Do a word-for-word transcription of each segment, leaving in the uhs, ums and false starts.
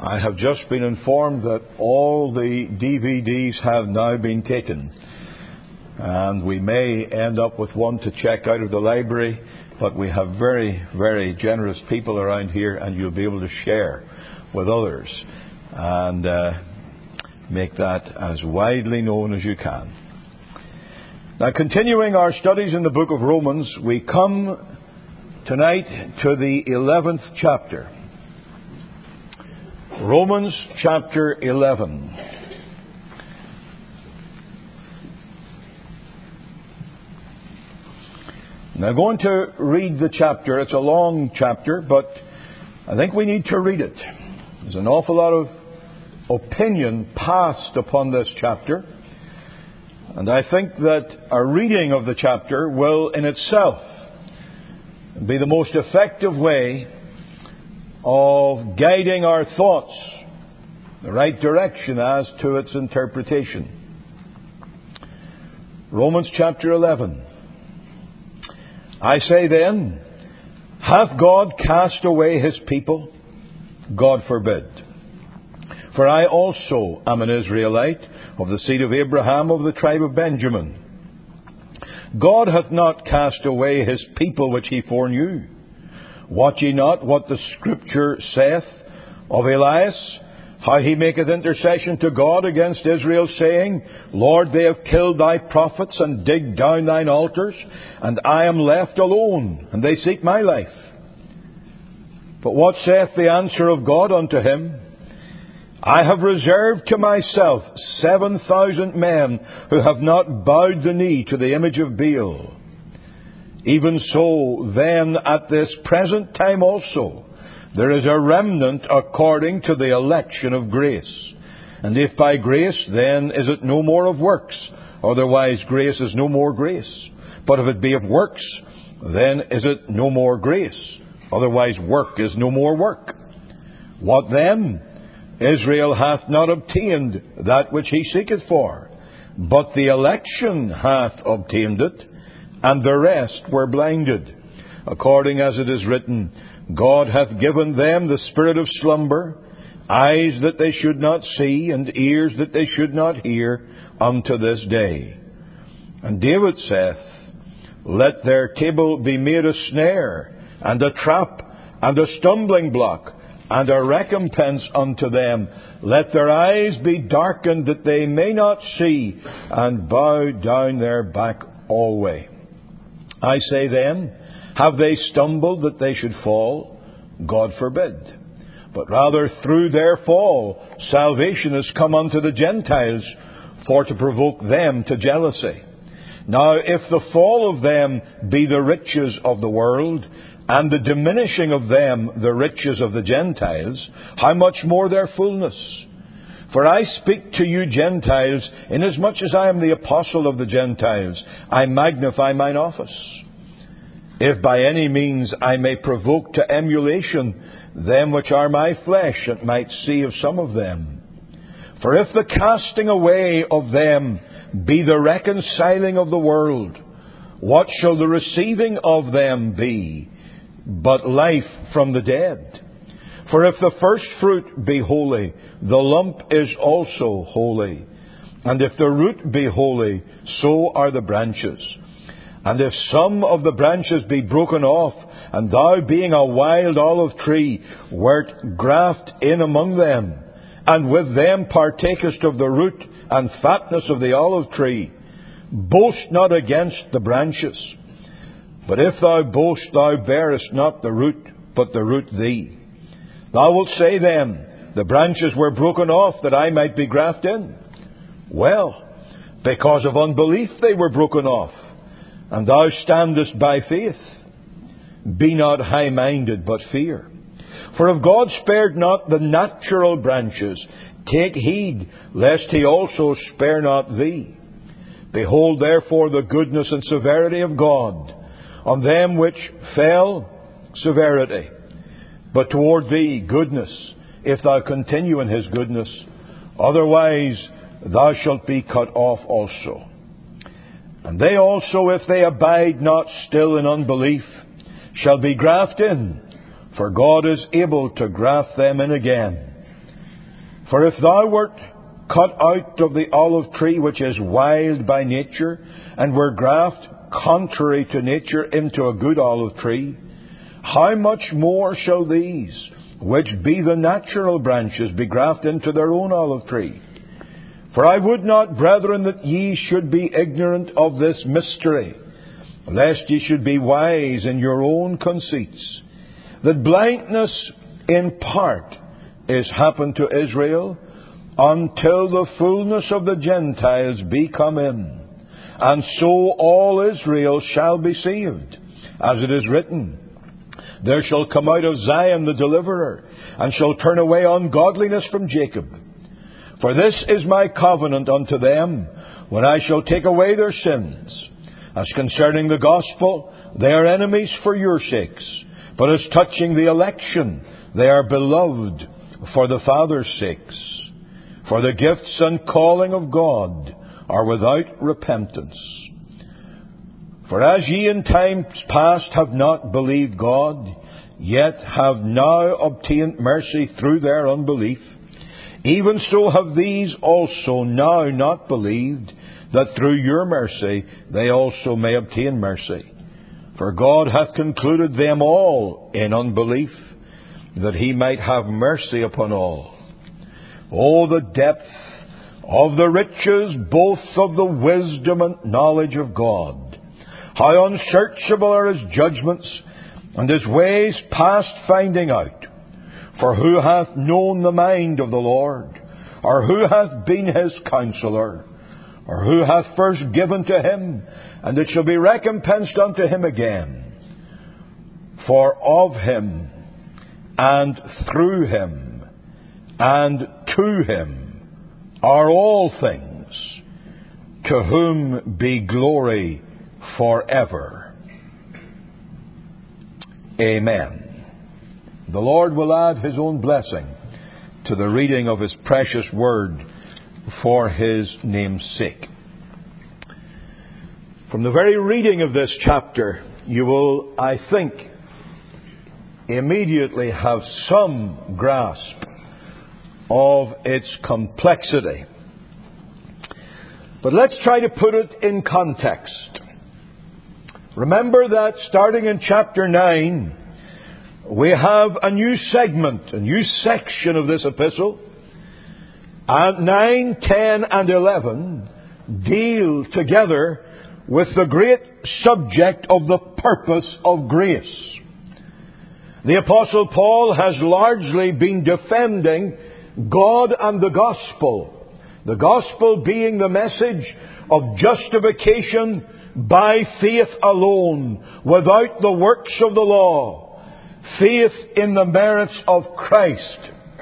I have just been informed that all the D V Ds have now been taken, and we may end up with one to check out of the library, but we have very, very generous people around here, and you'll be able to share with others and uh, make that as widely known as you can. Now, continuing our studies in the book of Romans, we come tonight to the eleventh chapter. Romans chapter eleven. Now, I'm going to read the chapter. It's a long chapter, but I think we need to read it. There's an awful lot of opinion passed upon this chapter, and I think that a reading of the chapter will in itself be the most effective way of guiding our thoughts the right direction as to its interpretation. Romans chapter eleven. I say then, hath God cast away his people? God forbid. For I also am an Israelite, of the seed of Abraham, of the tribe of Benjamin. God hath not cast away his people which he foreknew. Wot ye not what the Scripture saith of Elias, how he maketh intercession to God against Israel, saying, Lord, they have killed thy prophets and digged down thine altars, and I am left alone, and they seek my life. But what saith the answer of God unto him? I have reserved to myself seven thousand men who have not bowed the knee to the image of Baal. Even so, then, at this present time also, there is a remnant according to the election of grace. And if by grace, then is it no more of works. Otherwise, grace is no more grace. But if it be of works, then is it no more grace. Otherwise, work is no more work. What then? Israel hath not obtained that which he seeketh for, but the election hath obtained it, and the rest were blinded. According as it is written, God hath given them the spirit of slumber, eyes that they should not see, and ears that they should not hear, unto this day. And David saith, Let their table be made a snare, and a trap, and a stumbling block, and a recompense unto them. Let their eyes be darkened, that they may not see, and bow down their back alway. I say then, have they stumbled that they should fall? God forbid. But rather through their fall, salvation is come unto the Gentiles, for to provoke them to jealousy. Now if the fall of them be the riches of the world, and the diminishing of them the riches of the Gentiles, how much more their fullness? For I speak to you Gentiles, inasmuch as I am the apostle of the Gentiles, I magnify mine office. If by any means I may provoke to emulation them which are my flesh, and might see of some of them. For if the casting away of them be the reconciling of the world, what shall the receiving of them be, but life from the dead? For if the first fruit be holy, the lump is also holy. And if the root be holy, so are the branches. And if some of the branches be broken off, and thou being a wild olive tree, wert graft in among them, and with them partakest of the root and fatness of the olive tree, boast not against the branches. But if thou boast, thou bearest not the root, but the root thee. Thou wilt say then, the branches were broken off that I might be grafted in. Well, because of unbelief they were broken off, and thou standest by faith. Be not high-minded, but fear. For if God spared not the natural branches, take heed, lest he also spare not thee. Behold therefore the goodness and severity of God. On them which fell, severity. But toward thee, goodness, if thou continue in his goodness. Otherwise, thou shalt be cut off also. And they also, if they abide not still in unbelief, shall be grafted in, for God is able to graft them in again. For if thou wert cut out of the olive tree which is wild by nature, and were grafted contrary to nature into a good olive tree, how much more shall these, which be the natural branches, be grafted into their own olive tree? For I would not, brethren, that ye should be ignorant of this mystery, lest ye should be wise in your own conceits, that blindness in part is happened to Israel, until the fullness of the Gentiles be come in. And so all Israel shall be saved. As it is written, there shall come out of Zion the deliverer, and shall turn away ungodliness from Jacob. For this is my covenant unto them, when I shall take away their sins. As concerning the gospel, they are enemies for your sakes. But as touching the election, they are beloved for the Father's sakes. For the gifts and calling of God are without repentance. For as ye in times past have not believed God, yet have now obtained mercy through their unbelief, even so have these also now not believed, that through your mercy they also may obtain mercy. For God hath concluded them all in unbelief, that he might have mercy upon all. Oh, the depth of the riches both of the wisdom and knowledge of God! How unsearchable are his judgments, and his ways past finding out! For who hath known the mind of the Lord? Or who hath been his counselor? Or who hath first given to him, and it shall be recompensed unto him again? For of him, and through him, and to him are all things, to whom be glory forever. Amen. The Lord will add his own blessing to the reading of his precious word for his name's sake. From the very reading of this chapter, you will, I think, immediately have some grasp of its complexity. But let's try to put it in context. Remember that starting in chapter nine, we have a new segment, a new section of this epistle. And nine, ten, and eleven deal together with the great subject of the purpose of grace. The Apostle Paul has largely been defending God and the gospel. The gospel being the message of justification by faith alone, without the works of the law. Faith in the merits of Christ.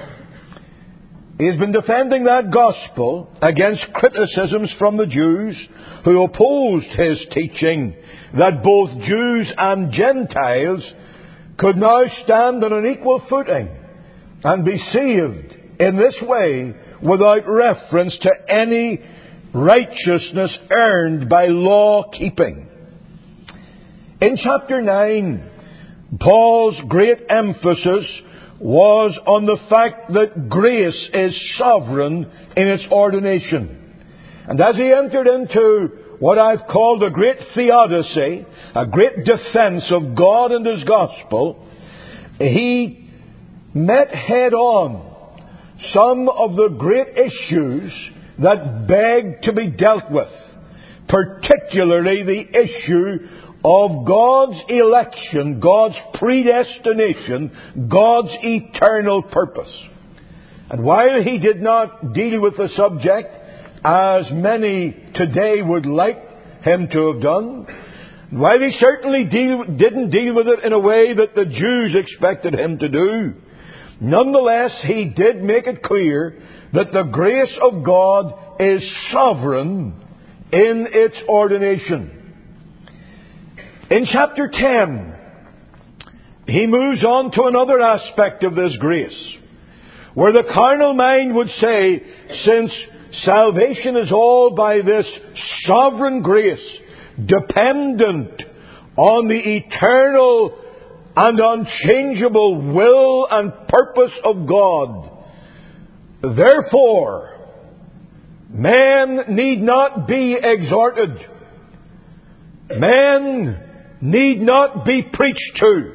He has been defending that gospel against criticisms from the Jews, who opposed his teaching that both Jews and Gentiles could now stand on an equal footing and be saved in this way without reference to any righteousness earned by law keeping. In chapter nine, Paul's great emphasis was on the fact that grace is sovereign in its ordination. And as he entered into what I've called a great theodicy, a great defense of God and his gospel, he met head on some of the great issues that beg to be dealt with, particularly the issue of God's election, God's predestination, God's eternal purpose. And while he did not deal with the subject as many today would like him to have done, while he certainly deal, didn't deal with it in a way that the Jews expected him to do, nonetheless, he did make it clear that the grace of God is sovereign in its ordination. In chapter ten, he moves on to another aspect of this grace, where the carnal mind would say, since salvation is all by this sovereign grace, dependent on the eternal and unchangeable will and purpose of God, Therefore, men need not be exhorted. Men need not be preached to.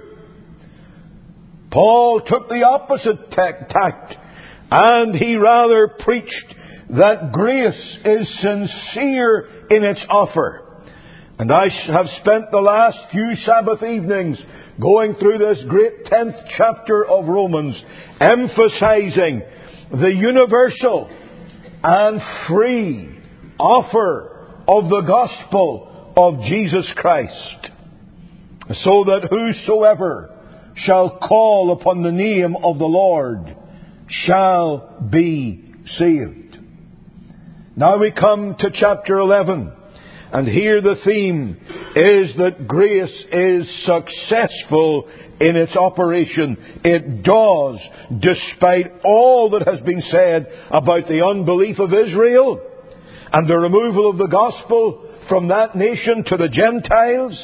Paul took the opposite tact, and he rather preached that grace is sincere in its offer. And I have spent the last few Sabbath evenings going through this great tenth chapter of Romans, emphasizing the universal and free offer of the gospel of Jesus Christ, so that whosoever shall call upon the name of the Lord shall be saved. Now we come to chapter eleven, and here the theme is that grace is successful in its operation. It does, despite all that has been said about the unbelief of Israel and the removal of the gospel from that nation to the Gentiles.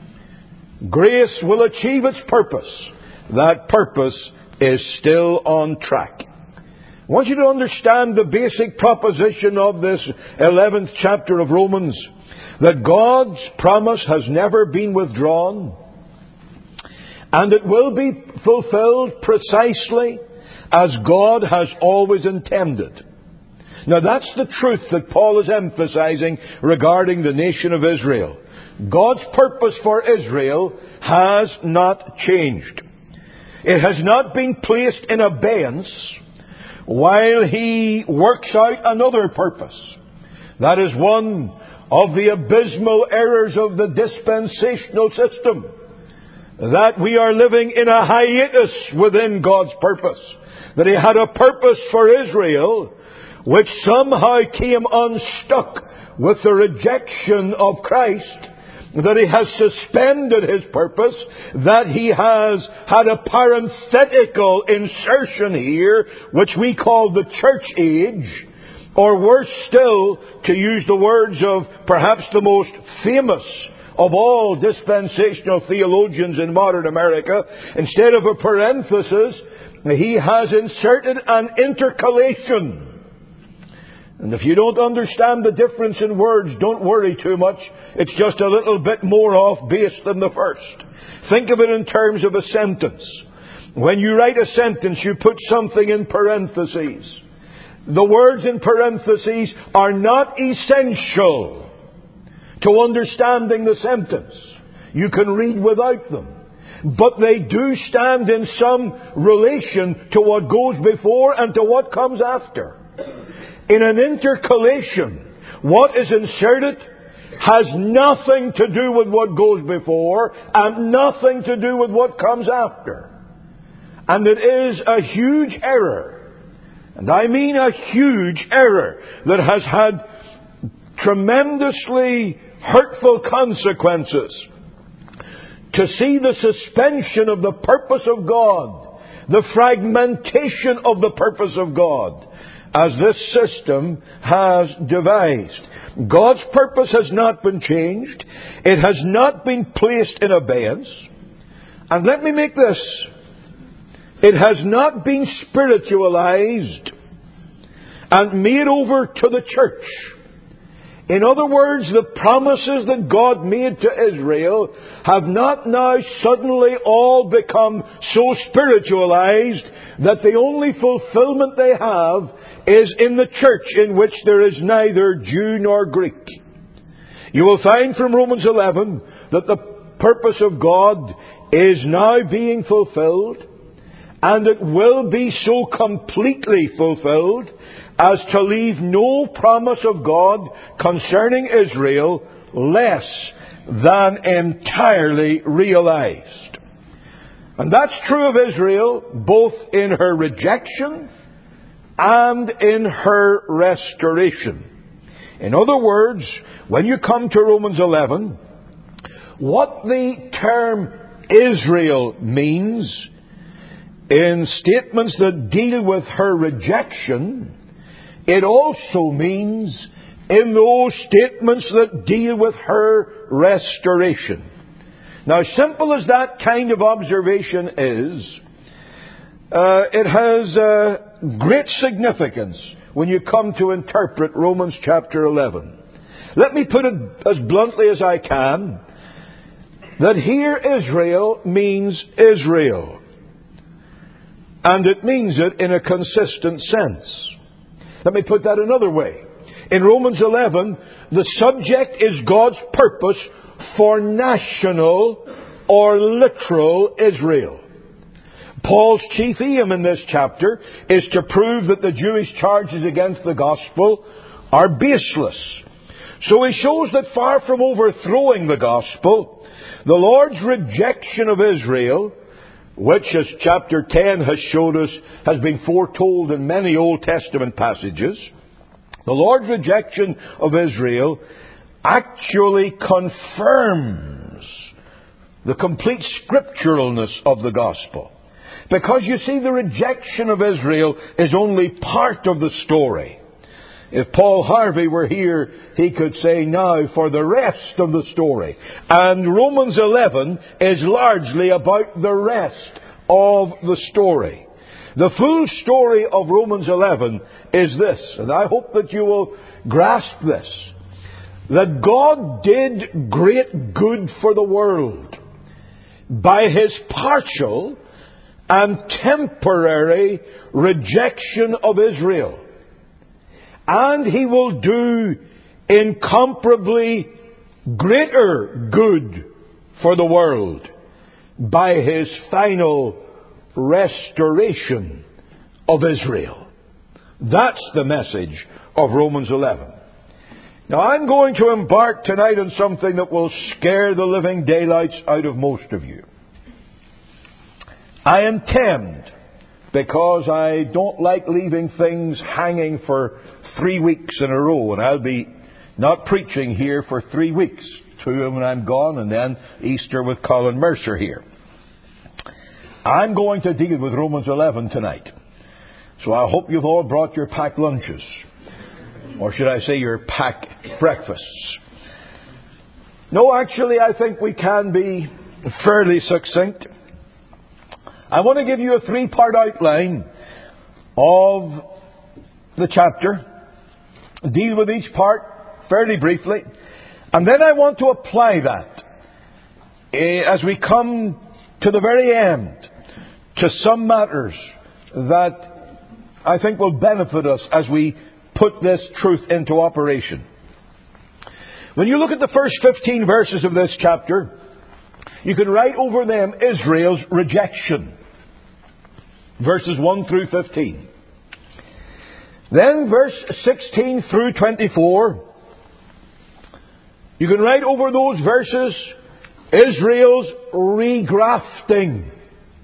Grace will achieve its purpose. That purpose is still on track. I want you to understand the basic proposition of this eleventh chapter of Romans, that God's promise has never been withdrawn, and it will be fulfilled precisely as God has always intended. Now that's the truth that Paul is emphasizing regarding the nation of Israel. God's purpose for Israel has not changed. It has not been placed in abeyance while He works out another purpose. That is one of the abysmal errors of the dispensational system, that we are living in a hiatus within God's purpose. That He had a purpose for Israel which somehow came unstuck with the rejection of Christ, that He has suspended His purpose, that He has had a parenthetical insertion here, which we call the church age, or worse still, to use the words of perhaps the most famous of all dispensational theologians in modern America, instead of a parenthesis, he has inserted an intercalation. And if you don't understand the difference in words, don't worry too much. It's just a little bit more off base than the first. Think of it in terms of a sentence. When you write a sentence, you put something in parentheses. The words in parentheses are not essential to understanding the sentence. You can read without them. But they do stand in some relation to what goes before and to what comes after. In an intercalation, what is inserted has nothing to do with what goes before and nothing to do with what comes after. And it is a huge error, and I mean a huge error, that has had tremendously hurtful consequences, to see the suspension of the purpose of God, the fragmentation of the purpose of God, as this system has devised. God's purpose has not been changed. It has not been placed in abeyance. And let me make this: it has not been spiritualized and made over to the church. In other words, the promises that God made to Israel have not now suddenly all become so spiritualized that the only fulfillment they have is in the church, in which there is neither Jew nor Greek. You will find from Romans eleven that the purpose of God is now being fulfilled, and it will be so completely fulfilled as to leave no promise of God concerning Israel less than entirely realized. And that's true of Israel, both in her rejection and in her restoration. In other words, when you come to Romans eleven, what the term Israel means in statements that deal with her rejection, it also means in those statements that deal with her restoration. Now, simple as that kind of observation is, uh, it has uh, great significance when you come to interpret Romans chapter eleven. Let me put it as bluntly as I can, that here Israel means Israel. And it means it in a consistent sense. Let me put that another way. In Romans eleven, the subject is God's purpose for national or literal Israel. Paul's chief aim in this chapter is to prove that the Jewish charges against the gospel are baseless. So he shows that far from overthrowing the gospel, the Lord's rejection of Israel, which, as chapter ten has showed us, has been foretold in many Old Testament passages, the Lord's rejection of Israel actually confirms the complete scripturalness of the gospel. Because you see, the rejection of Israel is only part of the story. If Paul Harvey were here, he could say now for the rest of the story. And Romans eleven is largely about the rest of the story. The full story of Romans eleven is this, and I hope that you will grasp this, that God did great good for the world by His partial and temporary rejection of Israel. And He will do incomparably greater good for the world by His final restoration of Israel. That's the message of Romans eleven. Now, I'm going to embark tonight on something that will scare the living daylights out of most of you. I intend, because I don't like leaving things hanging for three weeks in a row, and I'll be not preaching here for three weeks, two when I'm gone, and then Easter with Colin Mercer here. I'm going to deal with Romans eleven tonight. So I hope you've all brought your packed lunches. Or should I say your packed breakfasts. No, actually, I think we can be fairly succinct. I want to give you a three-part outline of the chapter. Deal with each part fairly briefly. And then I want to apply that as we come to the very end to some matters that I think will benefit us as we put this truth into operation. When you look at the first fifteen verses of this chapter, you can write over them Israel's rejection. Verses one through fifteen. Then verse sixteen through twenty-four, you can write over those verses Israel's regrafting.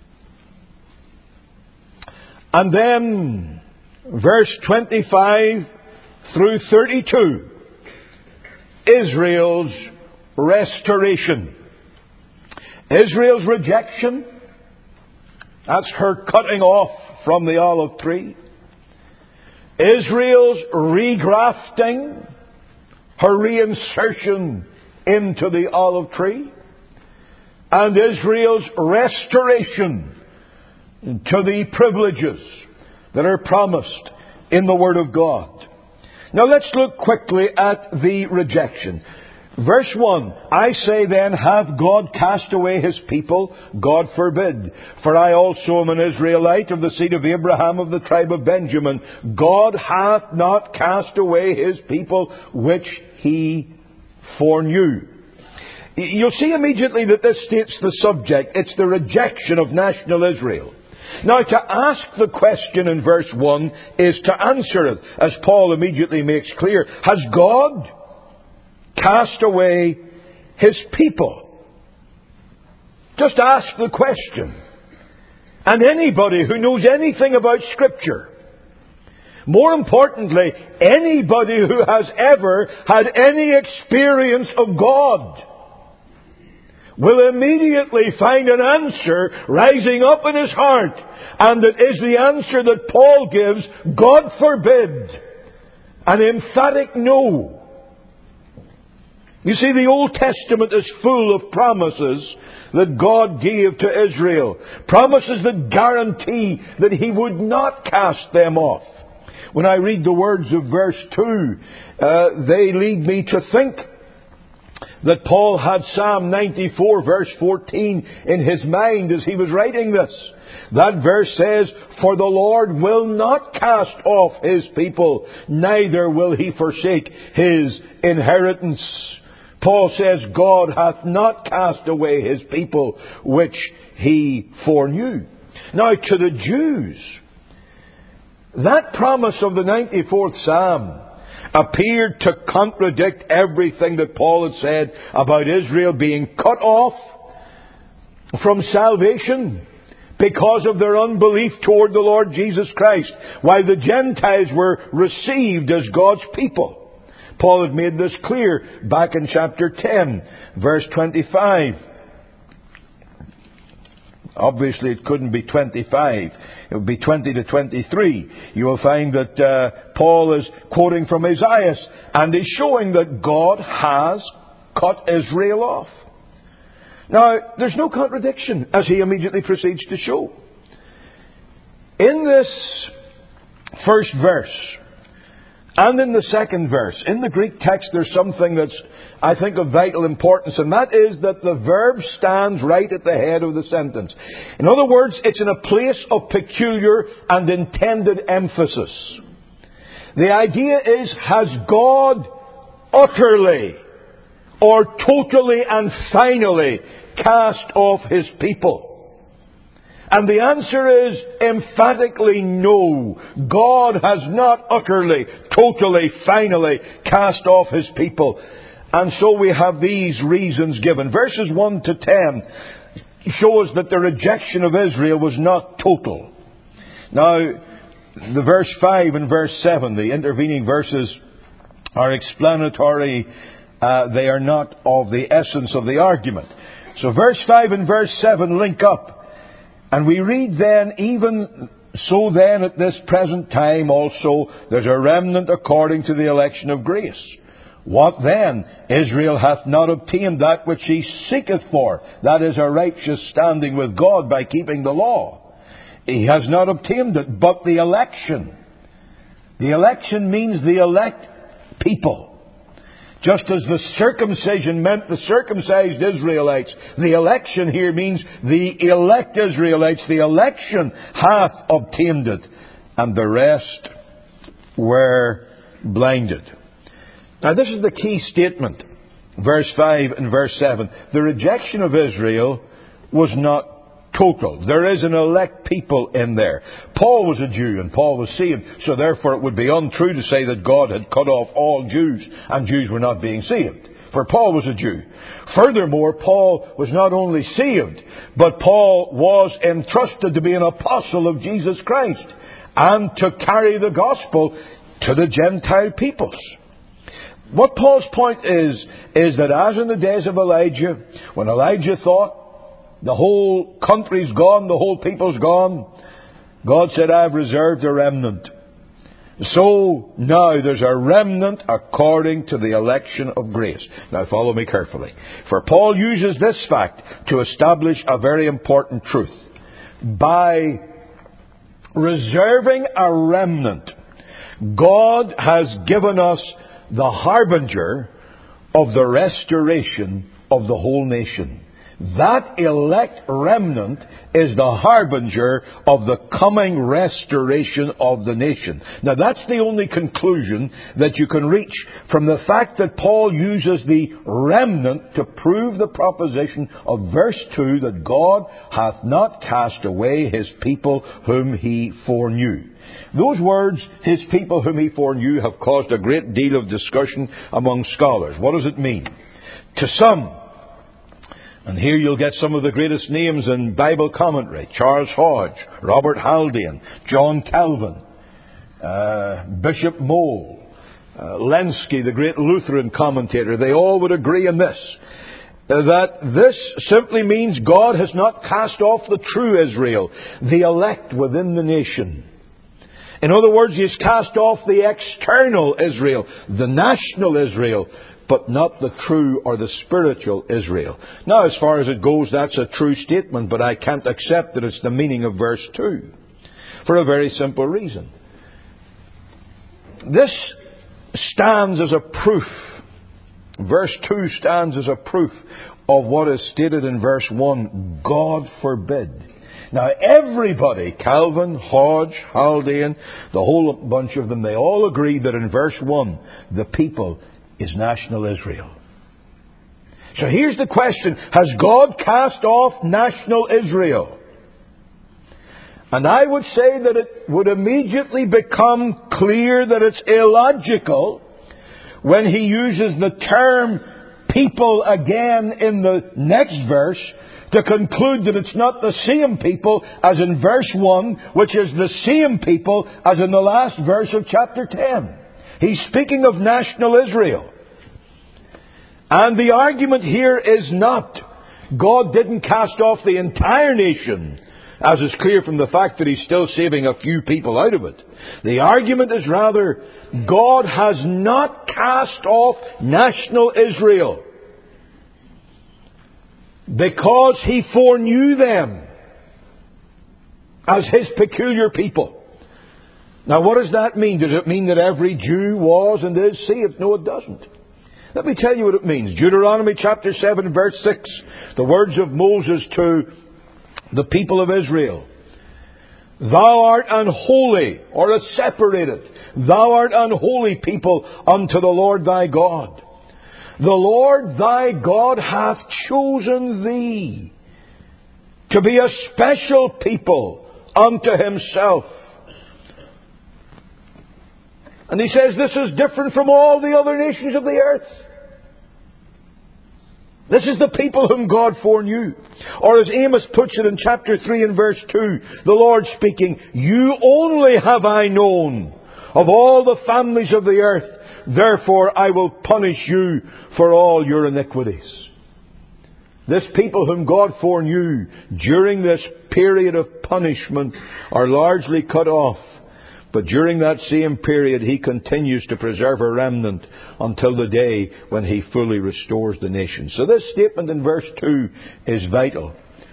And then verse twenty-five through thirty-two, Israel's restoration. Israel's rejection, that's her cutting off from the olive tree. Israel's regrafting, her reinsertion into the olive tree. And Israel's restoration to the privileges that are promised in the Word of God. Now let's look quickly at the rejection. Verse one, I say then, hath God cast away His people? God forbid. For I also am an Israelite of the seed of Abraham of the tribe of Benjamin. God hath not cast away His people which He foreknew. You'll see immediately that this states the subject. It's the rejection of national Israel. Now, to ask the question in verse one is to answer it, as Paul immediately makes clear. Has God cast away His people? Just ask the question. And anybody who knows anything about Scripture, more importantly, anybody who has ever had any experience of God, will immediately find an answer rising up in his heart. And it is the answer that Paul gives, God forbid. An emphatic no. You see, the Old Testament is full of promises that God gave to Israel. Promises that guarantee that He would not cast them off. When I read the words of verse two, uh, they lead me to think that Paul had Psalm ninety-four verse fourteen in his mind as he was writing this. That verse says, "For the Lord will not cast off His people, neither will He forsake His inheritance." Paul says, God hath not cast away His people, which He foreknew. Now, to the Jews, that promise of the ninety-fourth Psalm appeared to contradict everything that Paul had said about Israel being cut off from salvation because of their unbelief toward the Lord Jesus Christ, while the Gentiles were received as God's people. Paul had made this clear back in chapter ten, verse twenty-five. Obviously, it couldn't be twenty-five. It would be twenty to twenty-three. You will find that uh, Paul is quoting from Isaiah and is showing that God has cut Israel off. Now, there's no contradiction, as he immediately proceeds to show. In this first verse, and in the second verse, in the Greek text, there's something that's, I think, of vital importance, and that is that the verb stands right at the head of the sentence. In other words, it's in a place of peculiar and intended emphasis. The idea is, has God utterly or totally and finally cast off His people? And the answer is emphatically no. God has not utterly, totally, finally cast off His people. And so we have these reasons given. Verses one to ten show us that the rejection of Israel was not total. Now, the verse five and verse seven, the intervening verses, are explanatory. Uh, they are not of the essence of the argument. So verse five and verse seven link up. And we read then, even so then at this present time also there's a remnant according to the election of grace. What then? Israel hath not obtained that which he seeketh for. That is a righteous standing with God by keeping the law. He has not obtained it, but the election. The election means the elect people. Just as the circumcision meant the circumcised Israelites, the election here means the elect Israelites. The election hath obtained it, and the rest were blinded. Now this is the key statement, verse five and verse seven. The rejection of Israel was not total. There is an elect people in there. Paul was a Jew and Paul was saved, so therefore it would be untrue to say that God had cut off all Jews and Jews were not being saved. For Paul was a Jew. Furthermore, Paul was not only saved, but Paul was entrusted to be an apostle of Jesus Christ and to carry the gospel to the Gentile peoples. What Paul's point is, is that as in the days of Elijah, when Elijah thought the whole country's gone, the whole people's gone, God said, I've reserved a remnant. So now there's a remnant according to the election of grace. Now follow me carefully. For Paul uses this fact to establish a very important truth. By reserving a remnant, God has given us the harbinger of the restoration of the whole nation. That elect remnant is the harbinger of the coming restoration of the nation. Now that's the only conclusion that you can reach from the fact that Paul uses the remnant to prove the proposition of verse two that God hath not cast away His people whom He foreknew. Those words, His people whom He foreknew, have caused a great deal of discussion among scholars. What does it mean? To some, and here you'll get some of the greatest names in Bible commentary: Charles Hodge, Robert Haldane, John Calvin, uh, Bishop Moule, uh, Lenski, the great Lutheran commentator. They all would agree in this, that this simply means God has not cast off the true Israel, the elect within the nation. In other words, He has cast off the external Israel, the national Israel, but not the true or the spiritual Israel. Now, as far as it goes, that's a true statement, but I can't accept that it's the meaning of verse two. For a very simple reason. This stands as a proof. Verse two stands as a proof of what is stated in verse one. God forbid. Now everybody, Calvin, Hodge, Haldane, the whole bunch of them, they all agree that in verse one, the people is national Israel. So here's the question. Has God cast off national Israel? And I would say that it would immediately become clear that it's illogical when he uses the term people again in the next verse to conclude that it's not the same people as in verse one, which is the same people as in the last verse of chapter ten. He's speaking of national Israel. And the argument here is not God didn't cast off the entire nation, as is clear from the fact that He's still saving a few people out of it. The argument is rather, God has not cast off national Israel because He foreknew them as His peculiar people. Now what does that mean? Does it mean that every Jew was and is saved? No, it doesn't. Let me tell you what it means. Deuteronomy chapter seven verse six. The words of Moses to the people of Israel. Thou art unholy, or a separated. Thou art unholy people unto the Lord thy God. The Lord thy God hath chosen thee to be a special people unto Himself. And He says this is different from all the other nations of the earth. This is the people whom God foreknew. Or as Amos puts it in chapter three and verse two, the Lord speaking, You only have I known of all the families of the earth. Therefore I will punish you for all your iniquities. This people whom God foreknew during this period of punishment are largely cut off. But during that same period, He continues to preserve a remnant until the day when He fully restores the nation. So this statement in verse two is vital.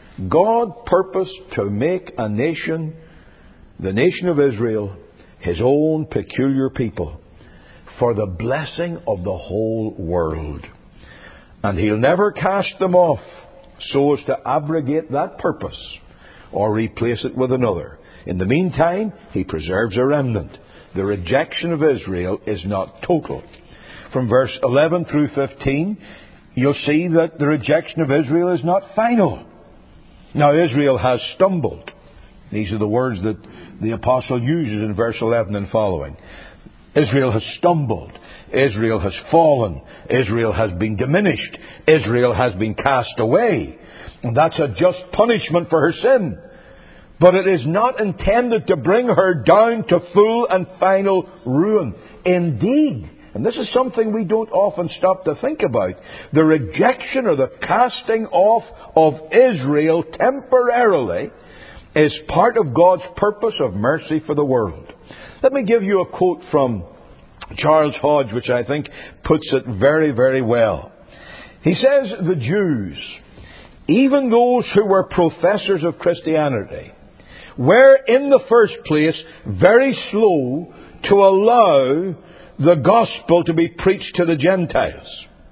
God purposed to make a nation, the nation of Israel, His own peculiar people, for the blessing of the whole world. And He'll never cast them off so as to abrogate that purpose or replace it with another. In the meantime, He preserves a remnant. The rejection of Israel is not total. From verse eleven through fifteen, you'll see that the rejection of Israel is not final. Now, Israel has stumbled. These are the words that the apostle uses in verse eleven and following. Israel has stumbled. Israel has fallen. Israel has been diminished. Israel has been cast away. And that's a just punishment for her sin. But it is not intended to bring her down to full and final ruin. Indeed, and this is something we don't often stop to think about, the rejection or the casting off of Israel temporarily is part of God's purpose of mercy for the world. Let me give you a quote from Charles Hodge, which I think puts it very, very well. He says, the Jews, even those who were professors of Christianity, were in the first place very slow to allow the gospel to be preached to the Gentiles.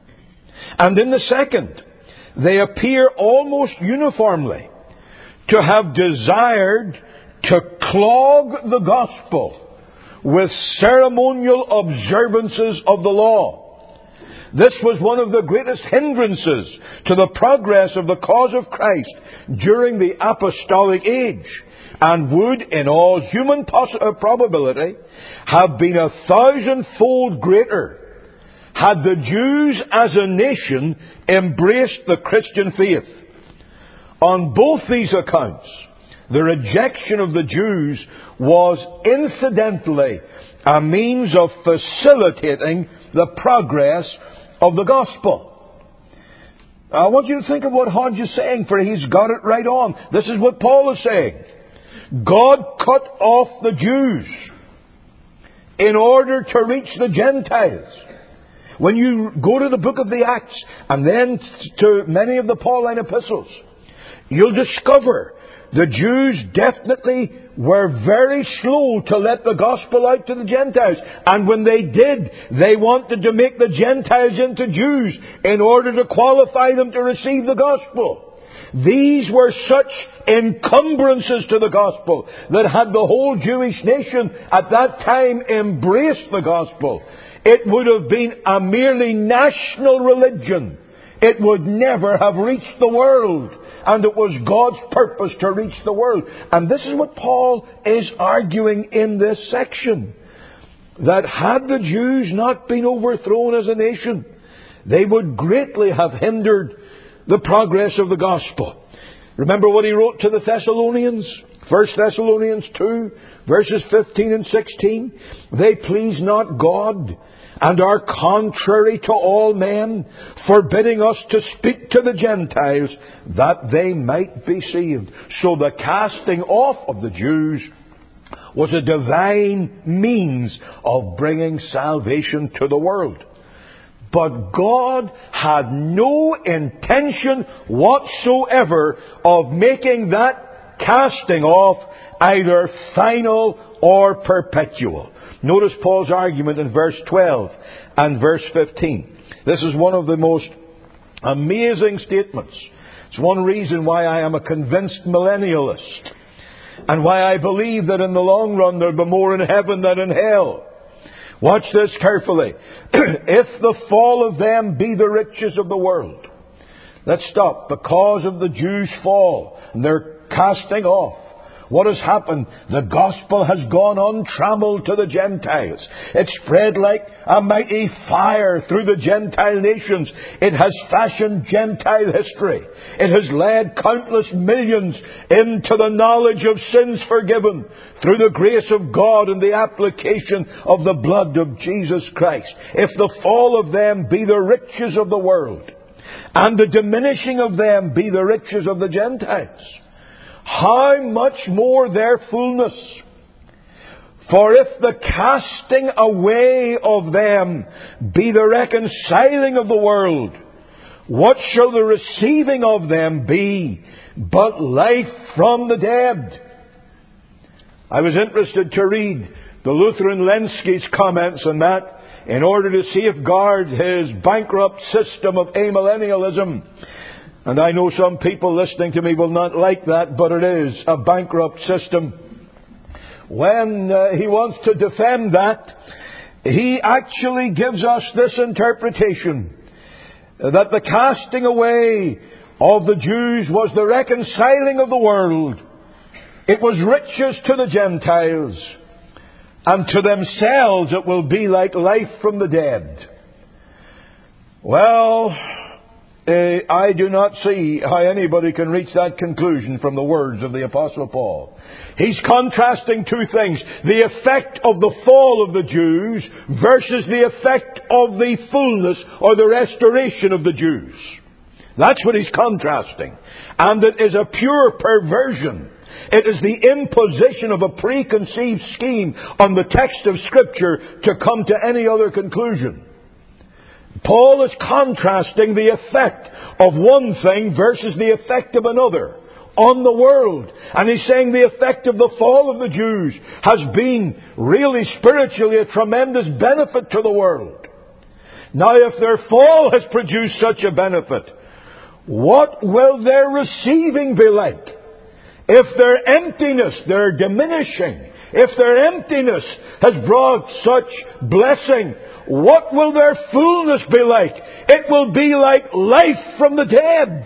And in the second, they appear almost uniformly to have desired to clog the gospel with ceremonial observances of the law. This was one of the greatest hindrances to the progress of the cause of Christ during the apostolic age, and would, in all human poss- uh, probability, have been a thousandfold greater had the Jews as a nation embraced the Christian faith. On both these accounts, the rejection of the Jews was incidentally a means of facilitating the progress of the gospel. I want you to think of what Hodge is saying, for he's got it right on. This is what Paul is saying. God cut off the Jews in order to reach the Gentiles. When you go to the book of the Acts and then to many of the Pauline epistles, you'll discover the Jews definitely were very slow to let the gospel out to the Gentiles. And when they did, they wanted to make the Gentiles into Jews in order to qualify them to receive the gospel. These were such encumbrances to the gospel that had the whole Jewish nation at that time embraced the gospel, it would have been a merely national religion. It would never have reached the world. And it was God's purpose to reach the world. And this is what Paul is arguing in this section. That had the Jews not been overthrown as a nation, they would greatly have hindered the progress of the gospel. Remember what he wrote to the Thessalonians? First Thessalonians two, verses fifteen and sixteen. They please not God, and are contrary to all men, forbidding us to speak to the Gentiles, that they might be saved. So the casting off of the Jews was a divine means of bringing salvation to the world. But God had no intention whatsoever of making that casting off either final or perpetual. Notice Paul's argument in verse twelve and verse fifteen. This is one of the most amazing statements. It's one reason why I am a convinced millennialist, and why I believe that in the long run there'll be more in heaven than in hell. Watch this carefully. If the fall of them be the riches of the world. Let's stop. Because of the Jews' fall and their casting off, what has happened? The gospel has gone untrammeled to the Gentiles. It spread like a mighty fire through the Gentile nations. It has fashioned Gentile history. It has led countless millions into the knowledge of sins forgiven through the grace of God and the application of the blood of Jesus Christ. If the fall of them be the riches of the world, and the diminishing of them be the riches of the Gentiles, how much more their fullness? For if the casting away of them be the reconciling of the world, what shall the receiving of them be but life from the dead? I was interested to read the Lutheran Lenski's comments on that in order to safeguard his bankrupt system of amillennialism. And I know some people listening to me will not like that, but it is a bankrupt system. When uh, he wants to defend that, he actually gives us this interpretation, that the casting away of the Jews was the reconciling of the world. It was riches to the Gentiles, and to themselves it will be like life from the dead. Well, Uh, I do not see how anybody can reach that conclusion from the words of the Apostle Paul. He's contrasting two things. The effect of the fall of the Jews versus the effect of the fullness or the restoration of the Jews. That's what he's contrasting. And it is a pure perversion. It is the imposition of a preconceived scheme on the text of Scripture to come to any other conclusion. Paul is contrasting the effect of one thing versus the effect of another on the world. And he's saying the effect of the fall of the Jews has been really spiritually a tremendous benefit to the world. Now, if their fall has produced such a benefit, what will their receiving be like? If their emptiness, their diminishing, if their emptiness has brought such blessing, what will their fullness be like? It will be like life from the dead.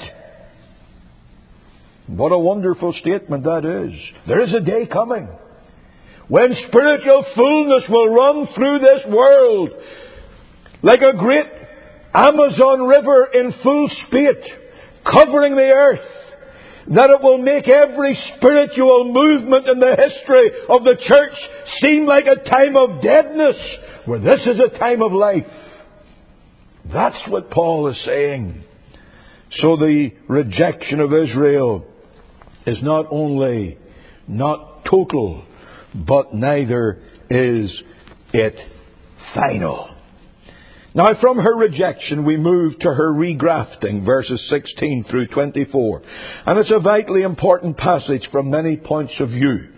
What a wonderful statement that is. There is a day coming when spiritual fullness will run through this world like a great Amazon river in full spate, covering the earth, that it will make every spiritual movement in the history of the church seem like a time of deadness, where this is a time of life. That's what Paul is saying. So the rejection of Israel is not only not total, but neither is it final. Now, from her rejection, we move to her regrafting, verses sixteen through twenty-four. And it's a vitally important passage from many points of view.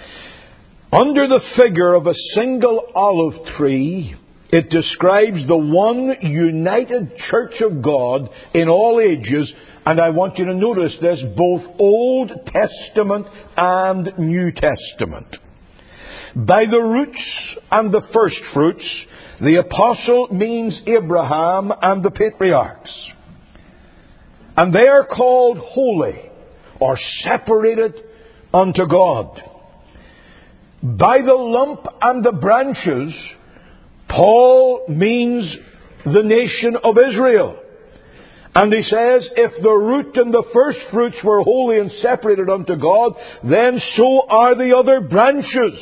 Under the figure of a single olive tree, it describes the one united church of God in all ages. And I want you to notice this, both Old Testament and New Testament. By the roots and the first fruits, the apostle means Abraham and the patriarchs. And they are called holy, or separated unto God. By the lump and the branches, Paul means the nation of Israel. And he says, if the root and the first fruits were holy and separated unto God, then so are the other branches.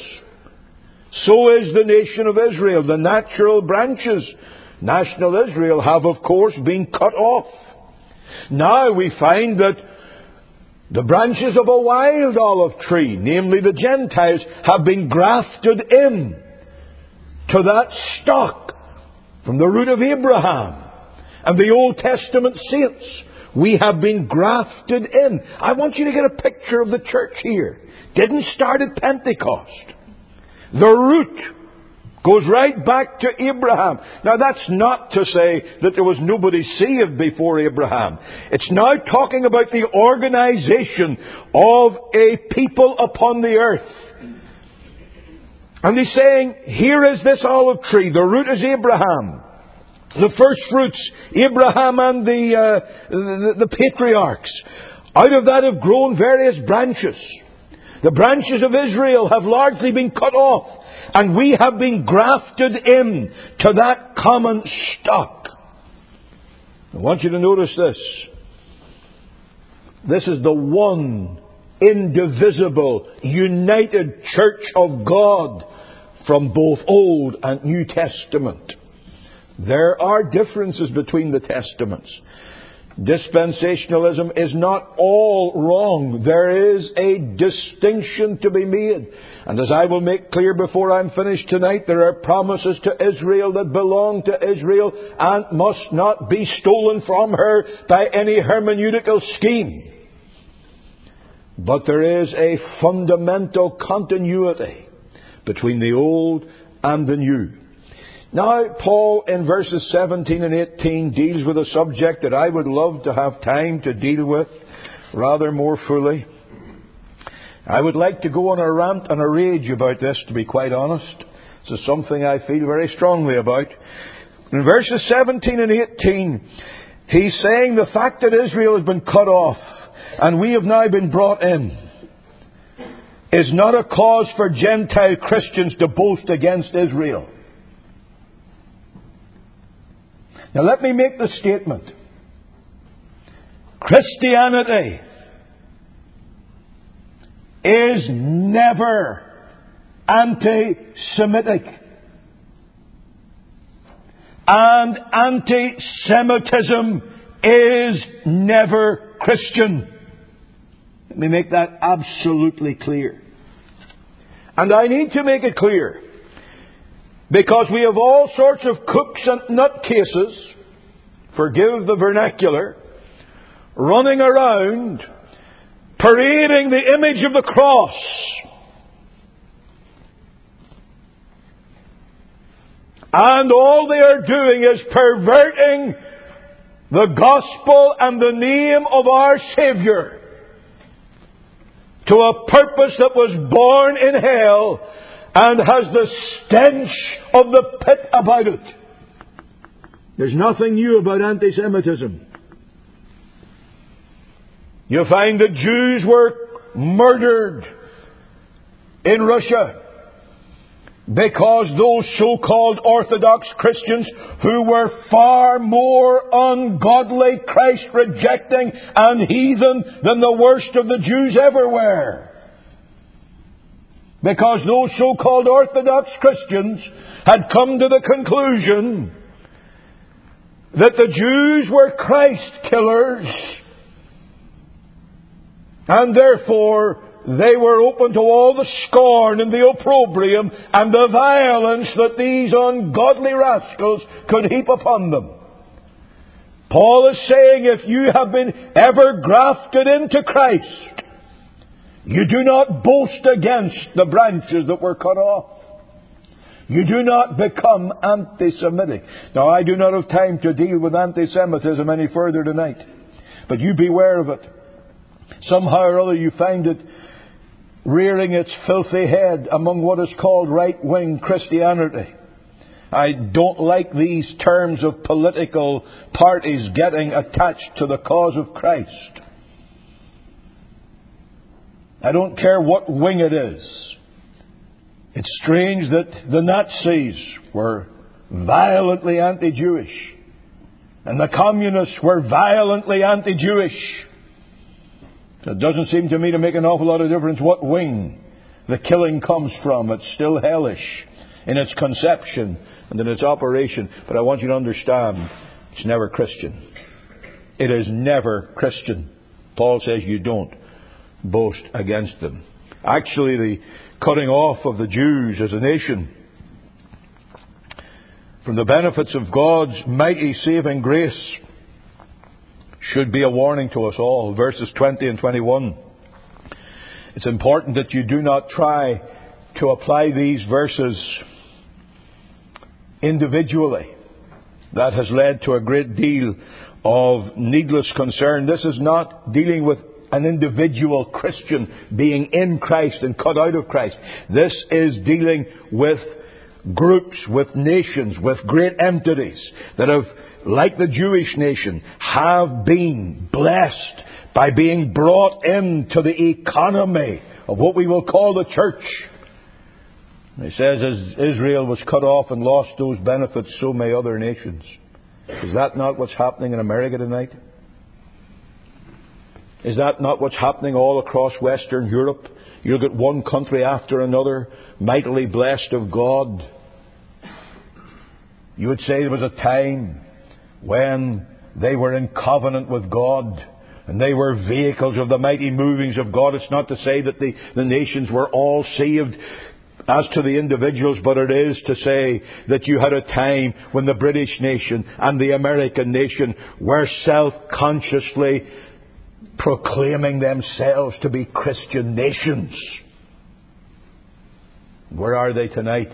So is the nation of Israel. The natural branches, national Israel, have of course been cut off. Now we find that the branches of a wild olive tree, namely the Gentiles, have been grafted in to that stock from the root of Abraham. And the Old Testament saints, we have been grafted in. I want you to get a picture of the church here. Didn't start at Pentecost. The root goes right back to Abraham. Now that's not to say that there was nobody saved before Abraham. It's now talking about the organization of a people upon the earth. And he's saying, here is this olive tree. The root is Abraham. The first fruits, Abraham and the, uh, the, the patriarchs. Out of that have grown various branches. The branches of Israel have largely been cut off, and we have been grafted in to that common stock. I want you to notice this. This is the one indivisible, united church of God from both Old and New Testament. There are differences between the Testaments. Dispensationalism is not all wrong. There is a distinction to be made. And as I will make clear before I'm finished tonight, there are promises to Israel that belong to Israel and must not be stolen from her by any hermeneutical scheme. But there is a fundamental continuity between the Old and the New. Now, Paul in verses seventeen and eighteen deals with a subject that I would love to have time to deal with rather more fully. I would like to go on a rant and a rage about this, to be quite honest. This is something I feel very strongly about. In verses seventeen and eighteen, he's saying the fact that Israel has been cut off and we have now been brought in is not a cause for Gentile Christians to boast against Israel. Now let me make the statement. Christianity is never anti-Semitic. And anti-Semitism is never Christian. Let me make that absolutely clear. And I need to make it clear, because we have all sorts of cooks and nutcases, forgive the vernacular, running around parading the image of the cross. And all they are doing is perverting the gospel and the name of our Saviour to a purpose that was born in hell and has the stench of the pit about it. There's nothing new about anti-Semitism. You find the Jews were murdered in Russia because those so-called Orthodox Christians, who were far more ungodly, Christ-rejecting and heathen than the worst of the Jews ever were, because those so-called Orthodox Christians had come to the conclusion that the Jews were Christ killers, and therefore they were open to all the scorn and the opprobrium and the violence that these ungodly rascals could heap upon them. Paul is saying, if you have been ever grafted into Christ, you do not boast against the branches that were cut off. You do not become anti-Semitic. Now, I do not have time to deal with anti-Semitism any further tonight, but you beware of it. Somehow or other you find it rearing its filthy head among what is called right-wing Christianity. I don't like these terms of political parties getting attached to the cause of Christ. I don't care what wing it is. It's strange that the Nazis were violently anti-Jewish, and the communists were violently anti-Jewish. It doesn't seem to me to make an awful lot of difference what wing the killing comes from. It's still hellish in its conception and in its operation. But I want you to understand, it's never Christian. It is never Christian. Paul says you don't boast against them. Actually, the cutting off of the Jews as a nation from the benefits of God's mighty saving grace should be a warning to us all. Verses twenty and twenty-one. It's important that you do not try to apply these verses individually. That has led to a great deal of needless concern. This is not dealing with an individual Christian being in Christ and cut out of Christ. This is dealing with groups, with nations, with great entities that have, like the Jewish nation, have been blessed by being brought into the economy of what we will call the church. And it says, as Israel was cut off and lost those benefits, so may other nations. Is that not what's happening in America tonight? Is that not what's happening all across Western Europe? You look at one country after another, mightily blessed of God. You would say there was a time when they were in covenant with God and they were vehicles of the mighty movings of God. It's not to say that the, the nations were all saved as to the individuals, but it is to say that you had a time when the British nation and the American nation were self-consciously proclaiming themselves to be Christian nations. Where are they tonight?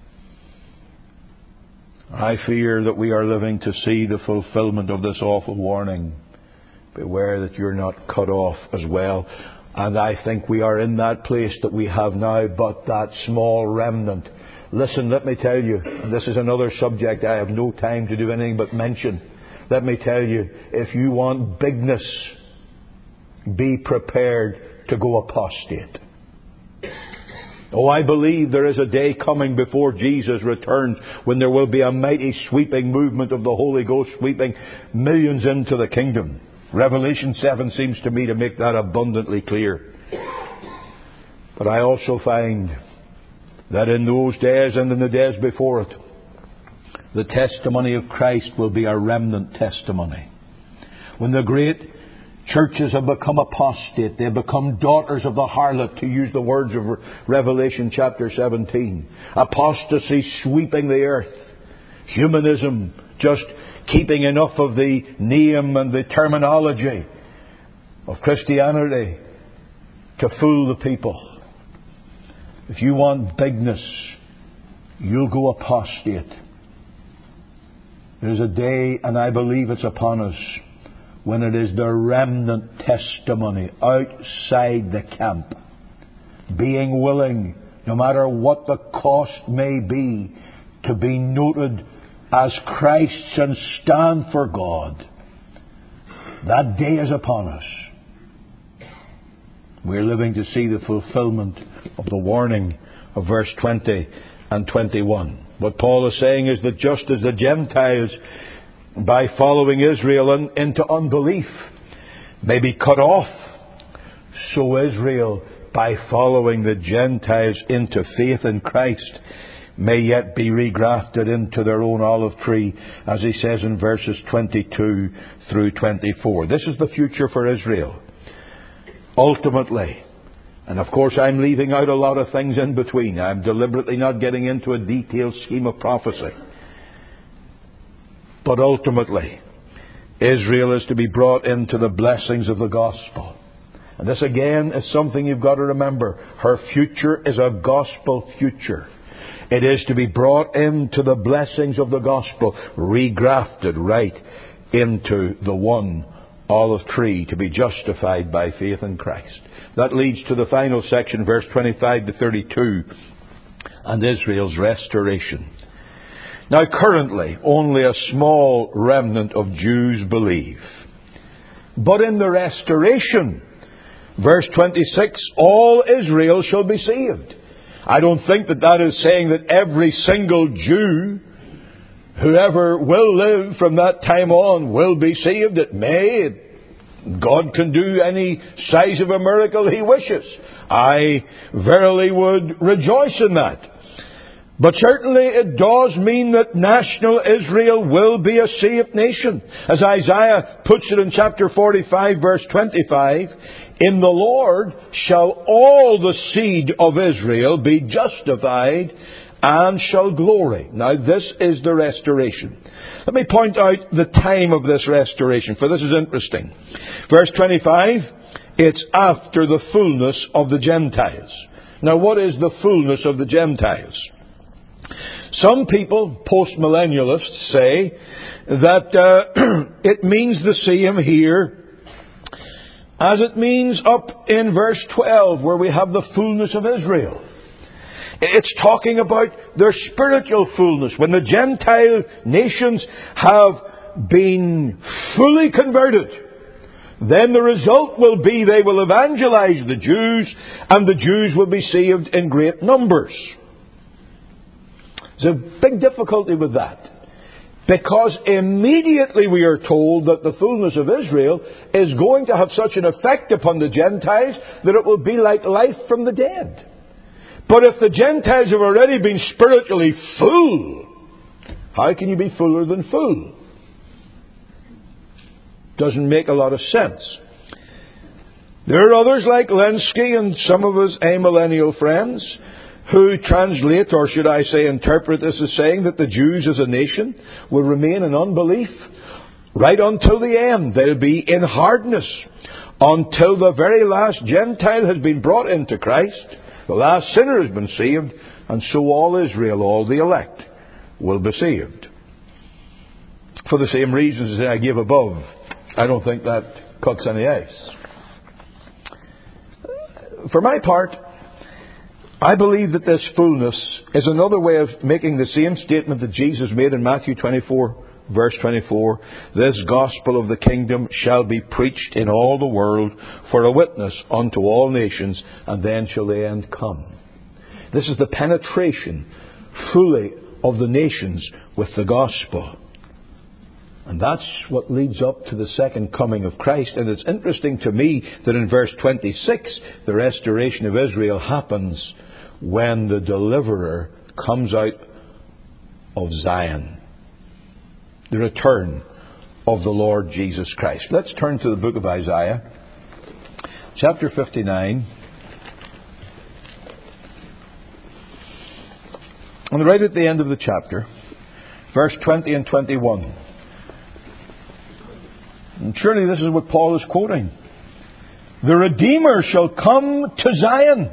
I fear that we are living to see the fulfillment of this awful warning. Beware that you're not cut off as well. And I think we are in that place that we have now but that small remnant. Listen, let me tell you, and this is another subject I have no time to do anything but mention. Let me tell you, if you want bigness, be prepared to go apostate. Oh, I believe there is a day coming before Jesus returns when there will be a mighty sweeping movement of the Holy Ghost sweeping millions into the kingdom. Revelation seven seems to me to make that abundantly clear. But I also find that in those days and in the days before it, the testimony of Christ will be a remnant testimony. When the great churches have become apostate, they have become daughters of the harlot, to use the words of Revelation chapter seventeen. Apostasy sweeping the earth. Humanism just keeping enough of the name and the terminology of Christianity to fool the people. If you want bigness, you'll go apostate. There's a day, and I believe it's upon us, when it is the remnant testimony outside the camp, being willing, no matter what the cost may be, to be noted as Christ's and stand for God. That day is upon us. We're living to see the fulfillment of the warning of verse twenty and twenty-one. What Paul is saying is that just as the Gentiles, by following Israel into unbelief, may be cut off, so Israel, by following the Gentiles into faith in Christ, may yet be regrafted into their own olive tree, as he says in verses twenty-two through twenty-four. This is the future for Israel. Ultimately, And of course I'm leaving out a lot of things in between. I'm deliberately not getting into a detailed scheme of prophecy. But ultimately, Israel is to be brought into the blessings of the gospel. And this again is something you've got to remember. Her future is a gospel future. It is to be brought into the blessings of the gospel, regrafted right into the one olive tree, to be justified by faith in Christ. That leads to the final section, verse twenty-five to thirty-two, and Israel's restoration. Now currently, only a small remnant of Jews believe. But in the restoration, verse twenty-six, all Israel shall be saved. I don't think that that is saying that every single Jew, whoever will live from that time on, will be saved. It may. God can do any size of a miracle He wishes. I verily would rejoice in that. But certainly it does mean that national Israel will be a saved nation. As Isaiah puts it in chapter forty-five, verse twenty-five, in the Lord shall all the seed of Israel be justified and shall glory. Now this is the restoration. Let me point out the time of this restoration, for this is interesting. Verse twenty-five, it's after the fullness of the Gentiles. Now what is the fullness of the Gentiles? Some people, post-millennialists, say that uh, it means the same here as it means up in verse twelve, where we have the fullness of Israel. It's talking about their spiritual fullness. When the Gentile nations have been fully converted, then the result will be they will evangelize the Jews, and the Jews will be saved in great numbers. There's a big difficulty with that, because immediately we are told that the fullness of Israel is going to have such an effect upon the Gentiles that it will be like life from the dead. But if the Gentiles have already been spiritually full, how can you be fuller than full? Doesn't make a lot of sense. There are others like Lenski and some of his amillennial friends who translate, or should I say interpret this as saying that the Jews as a nation will remain in unbelief right until the end. They'll be in hardness until the very last Gentile has been brought into Christ, the last sinner has been saved, and so all Israel, all the elect, will be saved. For the same reasons as I gave above, I don't think that cuts any ice. For my part, I believe that this fullness is another way of making the same statement that Jesus made in Matthew twenty-four, verse twenty-four. This gospel of the kingdom shall be preached in all the world for a witness unto all nations, and then shall the end come. This is the penetration fully of the nations with the gospel. And that's what leads up to the second coming of Christ. And it's interesting to me that in verse twenty-six, the restoration of Israel happens when the deliverer comes out of Zion. The return of the Lord Jesus Christ. Let's turn to the book of Isaiah, chapter fifty-nine. And right at the end of the chapter, verse twenty and twenty-one. And surely this is what Paul is quoting. The Redeemer shall come to Zion,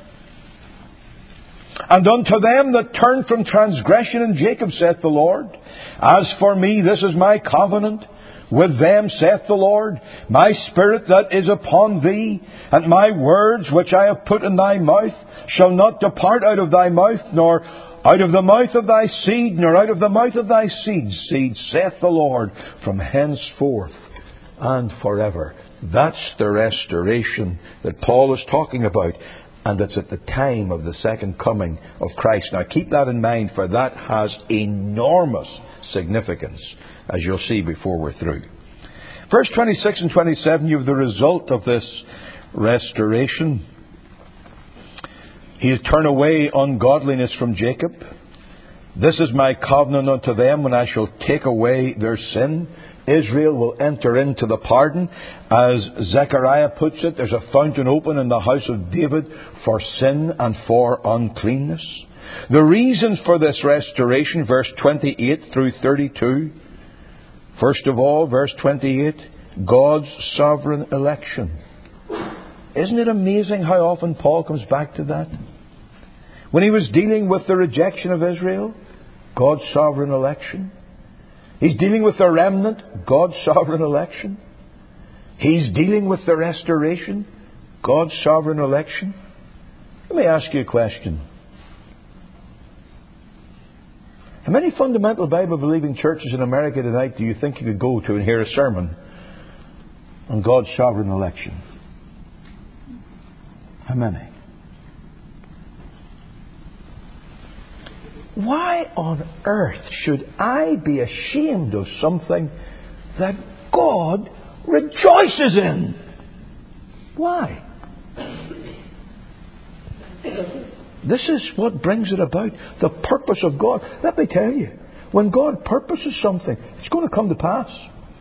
and unto them that turn from transgression in Jacob, saith the Lord. As for me, this is my covenant with them, saith the Lord. My spirit that is upon thee, and my words which I have put in thy mouth, shall not depart out of thy mouth, nor out of the mouth of thy seed, nor out of the mouth of thy seed's seed, saith the Lord, from henceforth and forever. That's the restoration that Paul is talking about. And it's at the time of the second coming of Christ. Now keep that in mind, for that has enormous significance, as you'll see before we're through. Verse twenty-six and twenty-seven, you have the result of this restoration. He'll turn away ungodliness from Jacob. This is my covenant unto them when I shall take away their sin. Israel will enter into the pardon. As Zechariah puts it, there's a fountain open in the house of David for sin and for uncleanness. The reasons for this restoration, verse twenty-eight through thirty-two. First of all, verse twenty-eight, God's sovereign election. Isn't it amazing how often Paul comes back to that? When he was dealing with the rejection of Israel, God's sovereign election. He's dealing with the remnant, God's sovereign election. He's dealing with the restoration, God's sovereign election. Let me ask you a question. How many fundamental Bible-believing churches in America tonight do you think you could go to and hear a sermon on God's sovereign election? How many? Why on earth should I be ashamed of something that God rejoices in? Why? This is what brings it about. The purpose of God. Let me tell you, when God purposes something, it's going to come to pass.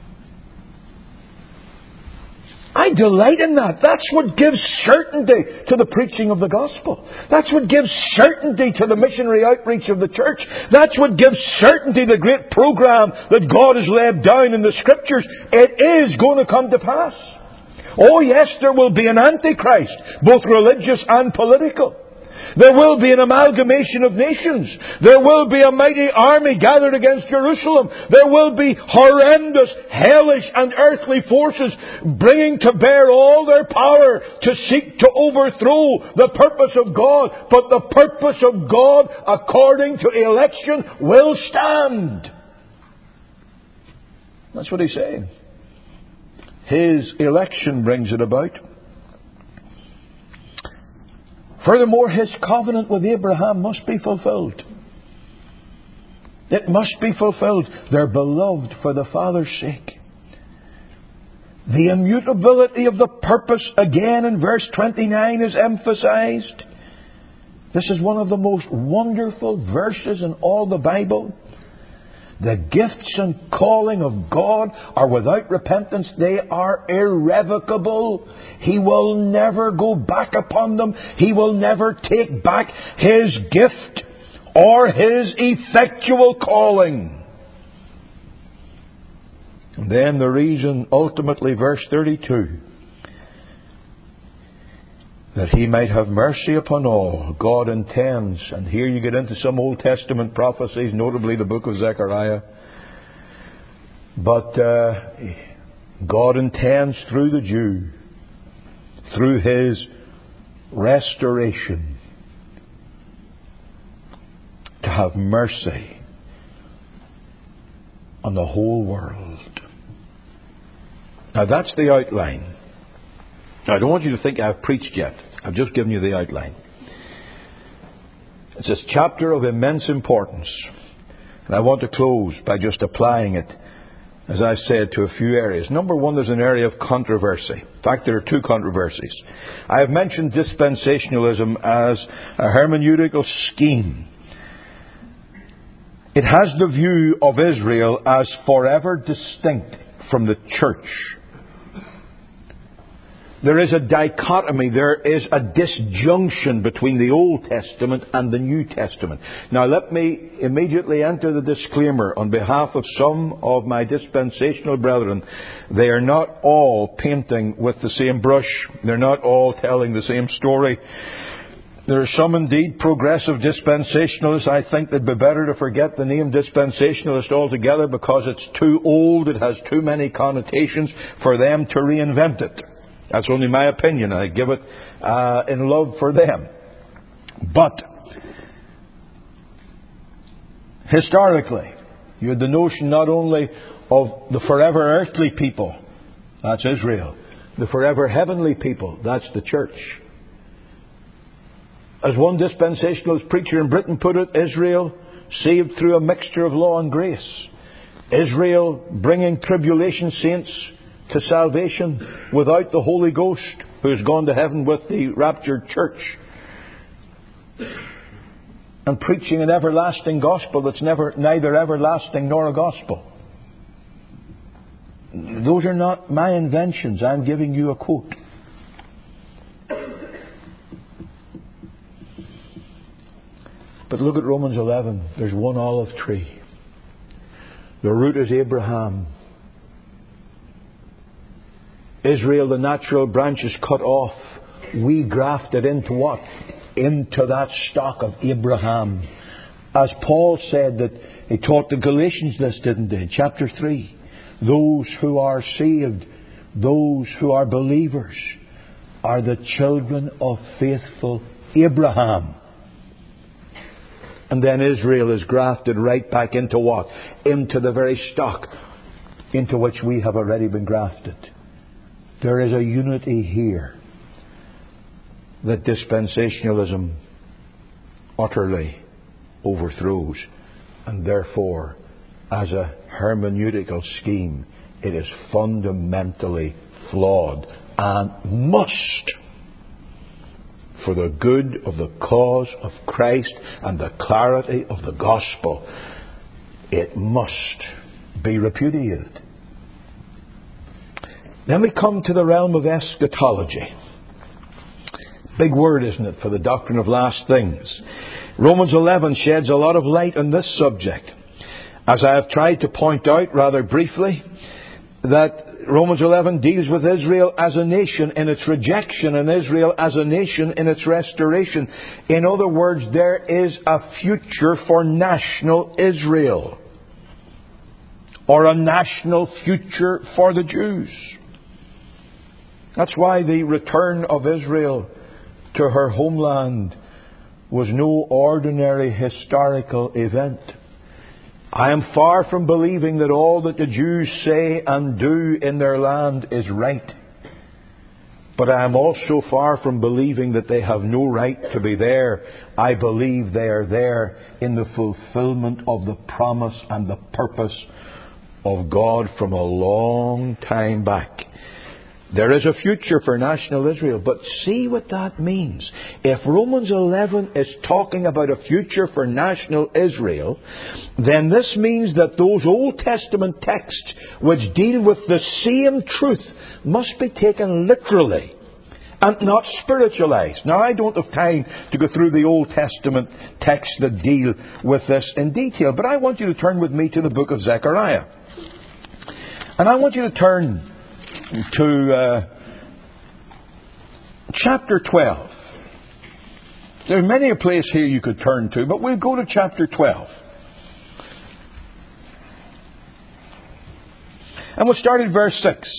I delight in that. That's what gives certainty to the preaching of the gospel. That's what gives certainty to the missionary outreach of the church. That's what gives certainty to the great program that God has laid down in the Scriptures. It is going to come to pass. Oh yes, there will be an antichrist, both religious and political. There will be an amalgamation of nations. There will be a mighty army gathered against Jerusalem. There will be horrendous, hellish and earthly forces bringing to bear all their power to seek to overthrow the purpose of God. But the purpose of God, according to election, will stand. That's what he's saying. His election brings it about. Furthermore, His covenant with Abraham must be fulfilled. It must be fulfilled. They're beloved for the Father's sake. The immutability of the purpose, again in verse twenty-nine, is emphasized. This is one of the most wonderful verses in all the Bible. The gifts and calling of God are without repentance. They are irrevocable. He will never go back upon them. He will never take back His gift or His effectual calling. And then the reason, ultimately, verse thirty-two, that He might have mercy upon all. God intends, and here you get into some Old Testament prophecies, notably the book of Zechariah. But uh, God intends through the Jew, through His restoration, to have mercy on the whole world. Now that's the outline. Now I don't want you to think I've preached yet. I've just given you the outline. It's this chapter of immense importance. And I want to close by just applying it, as I said, to a few areas. Number one, there's an area of controversy. In fact, there are two controversies. I have mentioned dispensationalism as a hermeneutical scheme. It has the view of Israel as forever distinct from the church. There is a dichotomy, there is a disjunction between the Old Testament and the New Testament. Now let me immediately enter the disclaimer on behalf of some of my dispensational brethren. They are not all painting with the same brush. They're not all telling the same story. There are some indeed progressive dispensationalists. I think it'd be better to forget the name dispensationalist altogether because it's too old, it has too many connotations for them to reinvent it. That's only my opinion. I give it uh, in love for them. But historically, you had the notion not only of the forever earthly people, that's Israel, the forever heavenly people, that's the church. As one dispensationalist preacher in Britain put it, Israel saved through a mixture of law and grace. Israel bringing tribulation saints to salvation without the Holy Ghost, who has gone to heaven with the raptured church. and preaching an everlasting gospel that's never neither everlasting nor a gospel. Those are not my inventions. I'm giving you a quote. But look at Romans eleven. There's one olive tree. The root is Abraham. Israel, the natural branch, is cut off. We grafted into what? Into that stock of Abraham. As Paul said, that he taught the Galatians this, didn't he? Chapter three. Those who are saved, those who are believers, are the children of faithful Abraham. And then Israel is grafted right back into what? Into the very stock into which we have already been grafted. There is a unity here that dispensationalism utterly overthrows, and therefore, as a hermeneutical scheme, it is fundamentally flawed and must, for the good of the cause of Christ and the clarity of the gospel, it must be repudiated. Then we come to the realm of eschatology. Big word, isn't it, for the doctrine of last things. Romans eleven sheds a lot of light on this subject. As I have tried to point out rather briefly, that Romans eleven deals with Israel as a nation in its rejection and Israel as a nation in its restoration. In other words, there is a future for national Israel, or a national future for the Jews. That's why the return of Israel to her homeland was no ordinary historical event. I am far from believing that all that the Jews say and do in their land is right. But I am also far from believing that they have no right to be there. I believe they are there in the fulfillment of the promise and the purpose of God from a long time back. There is a future for national Israel, but see what that means. If Romans eleven is talking about a future for national Israel, then this means that those Old Testament texts which deal with the same truth must be taken literally and not spiritualized. Now, I don't have time to go through the Old Testament texts that deal with this in detail, but I want you to turn with me to the book of Zechariah. And I want you to turn to uh, chapter twelve. There's many a place here you could turn to, but we'll go to chapter twelve. And we'll start at verse six.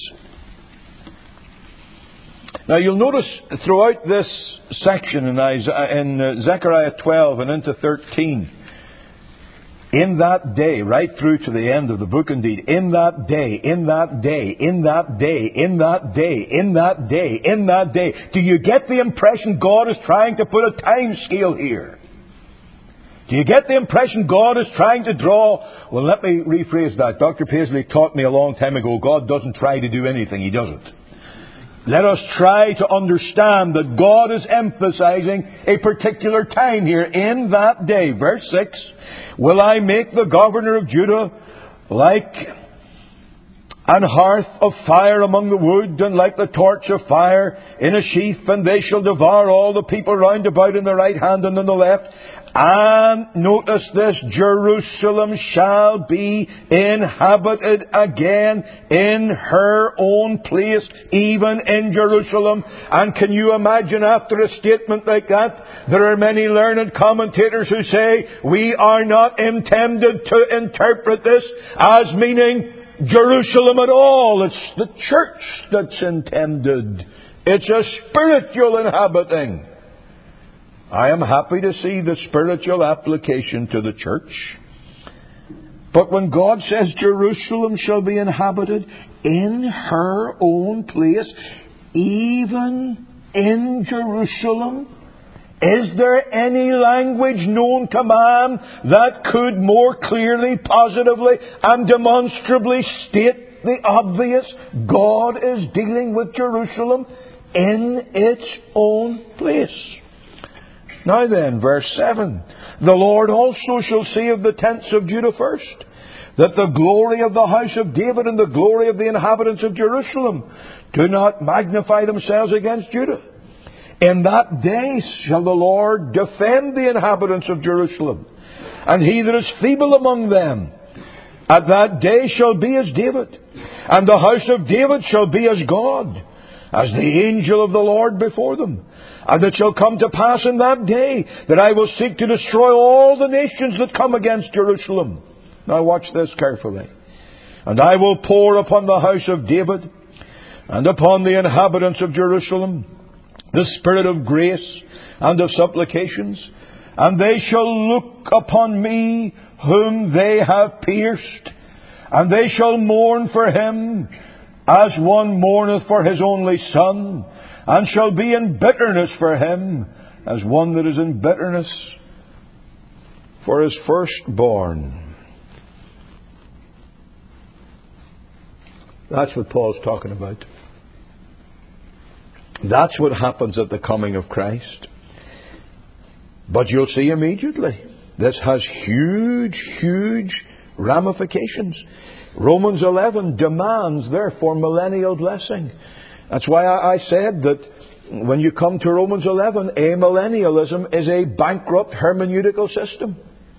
Now you'll notice throughout this section in, Isaiah, in uh, Zechariah twelve and into thirteen, in that day, right through to the end of the book indeed, in that day, in that day, in that day, in that day, in that day, in that day. Do you get the impression God is trying to put a time scale here? Do you get the impression God is trying to draw? Well, let me rephrase that. Doctor Paisley taught me a long time ago, God doesn't try to do anything. He doesn't. Let us try to understand that God is emphasizing a particular time here. In that day, verse six, will I make the governor of Judah like an hearth of fire among the wood, and like the torch of fire in a sheaf, and they shall devour all the people round about in the right hand and in the left. And notice this, Jerusalem shall be inhabited again in her own place, even in Jerusalem. And can you imagine after a statement like that, there are many learned commentators who say, we are not intended to interpret this as meaning Jerusalem at all. It's the church that's intended. It's a spiritual inhabiting. I am happy to see the spiritual application to the church. But when God says Jerusalem shall be inhabited in her own place, even in Jerusalem, is there any language known to man that could more clearly, positively, and demonstrably state the obvious? God is dealing with Jerusalem in its own place. Now then, verse seven. The Lord also shall see of the tents of Judah first, that the glory of the house of David and the glory of the inhabitants of Jerusalem do not magnify themselves against Judah. In that day shall the Lord defend the inhabitants of Jerusalem, and he that is feeble among them at that day shall be as David, and the house of David shall be as God, as the angel of the Lord before them. And it shall come to pass in that day that I will seek to destroy all the nations that come against Jerusalem. Now watch this carefully. And I will pour upon the house of David and upon the inhabitants of Jerusalem the spirit of grace and of supplications, and they shall look upon me whom they have pierced, and they shall mourn for him as one mourneth for his only son, and shall be in bitterness for him as one that is in bitterness for his firstborn. That's what Paul's talking about. That's what happens at the coming of Christ. But you'll see immediately, this has huge, huge ramifications. Romans eleven demands, therefore, millennial blessing. That's why I said that when you come to Romans eleven, amillennialism is a bankrupt hermeneutical system.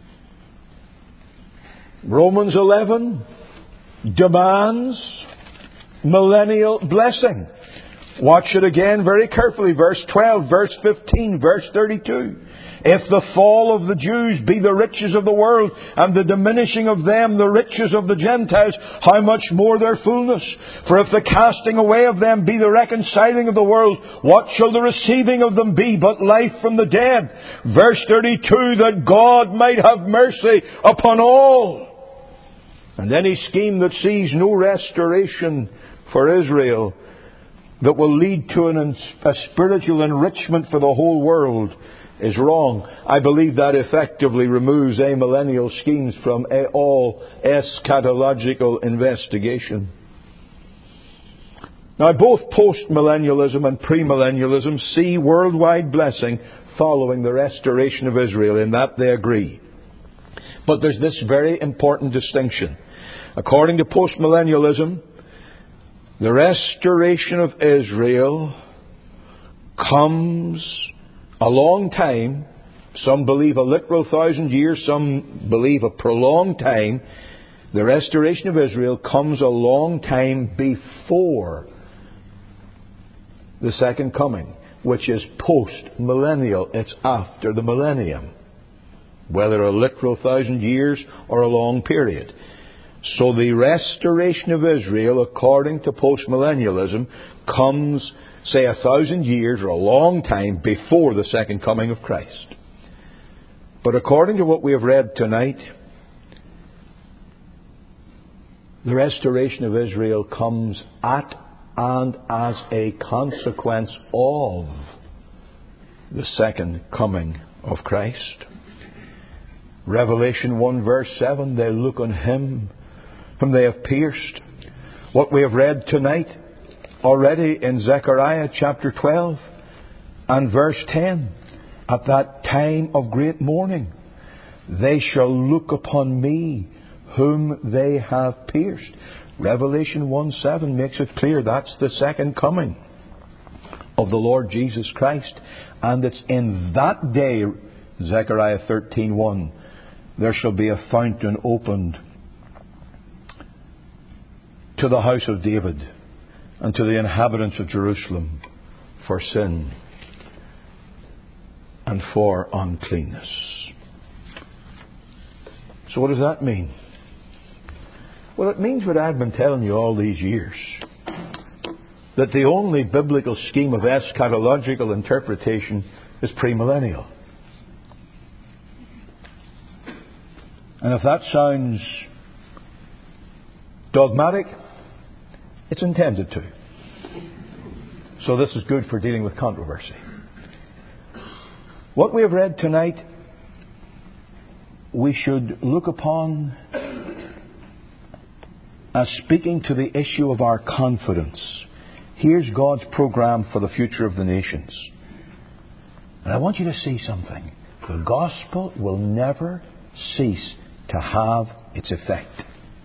Romans eleven demands millennial blessing. Watch it again very carefully. Verse twelve, verse fifteen, verse thirty-two. If the fall of the Jews be the riches of the world, and the diminishing of them the riches of the Gentiles, how much more their fullness? For if the casting away of them be the reconciling of the world, what shall the receiving of them be but life from the dead? Verse thirty-two, that God might have mercy upon all. And any scheme that sees no restoration for Israel, that will lead to an, a spiritual enrichment for the whole world, is wrong. I believe that effectively removes amillennial schemes from a, all eschatological investigation. Now, both post-millennialism and premillennialism see worldwide blessing following the restoration of Israel. In that they agree. But there's this very important distinction. According to postmillennialism, the restoration of Israel comes a long time. Some believe a literal thousand years, some believe a prolonged time. The restoration of Israel comes a long time before the second coming, which is post-millennial. It's after the millennium, whether a literal thousand years or a long period. So the restoration of Israel, according to postmillennialism, comes, say, a thousand years or a long time before the second coming of Christ. But according to what we have read tonight, the restoration of Israel comes at and as a consequence of the second coming of Christ. Revelation one verse seven, they look on him whom they have pierced. What we have read tonight already in Zechariah chapter twelve and verse ten. At that time of great mourning, they shall look upon me whom they have pierced. Revelation one seven makes it clear that's the second coming of the Lord Jesus Christ. And it's in that day, Zechariah thirteen one, there shall be a fountain opened to the house of David and to the inhabitants of Jerusalem for sin and for uncleanness. So what does that mean? Well, it means what I've been telling you all these years. That the only biblical scheme of eschatological interpretation is premillennial. And if that sounds dogmatic, it's intended to. So this is good for dealing with controversy. What we have read tonight, we should look upon as speaking to the issue of our confidence. Here's God's program for the future of the nations. And I want you to see something. The gospel will never cease to have its effect.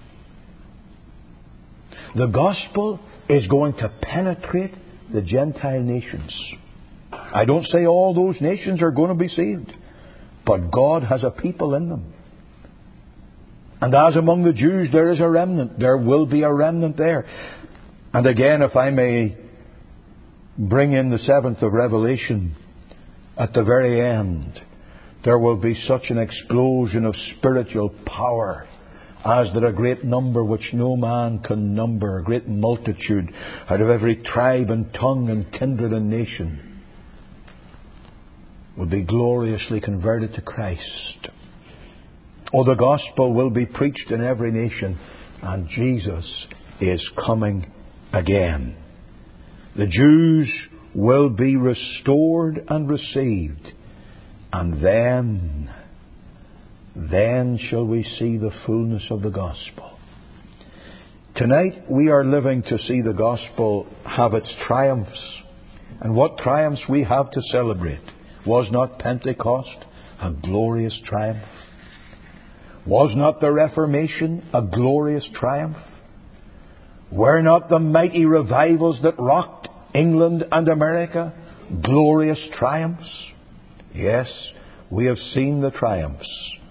The gospel is going to penetrate the Gentile nations. I don't say all those nations are going to be saved, but God has a people in them. And as among the Jews there is a remnant, there will be a remnant there. And again, if I may bring in the seventh of Revelation, at the very end, there will be such an explosion of spiritual power, as there a great number which no man can number, a great multitude out of every tribe and tongue and kindred and nation will be gloriously converted to Christ. Oh, the gospel will be preached in every nation, and Jesus is coming again. The Jews will be restored and received, and then, then shall we see the fullness of the gospel. Tonight we are living to see the gospel have its triumphs. And what triumphs we have to celebrate. Was not Pentecost a glorious triumph? Was not the Reformation a glorious triumph? Were not the mighty revivals that rocked England and America glorious triumphs? Yes, we have seen the triumphs.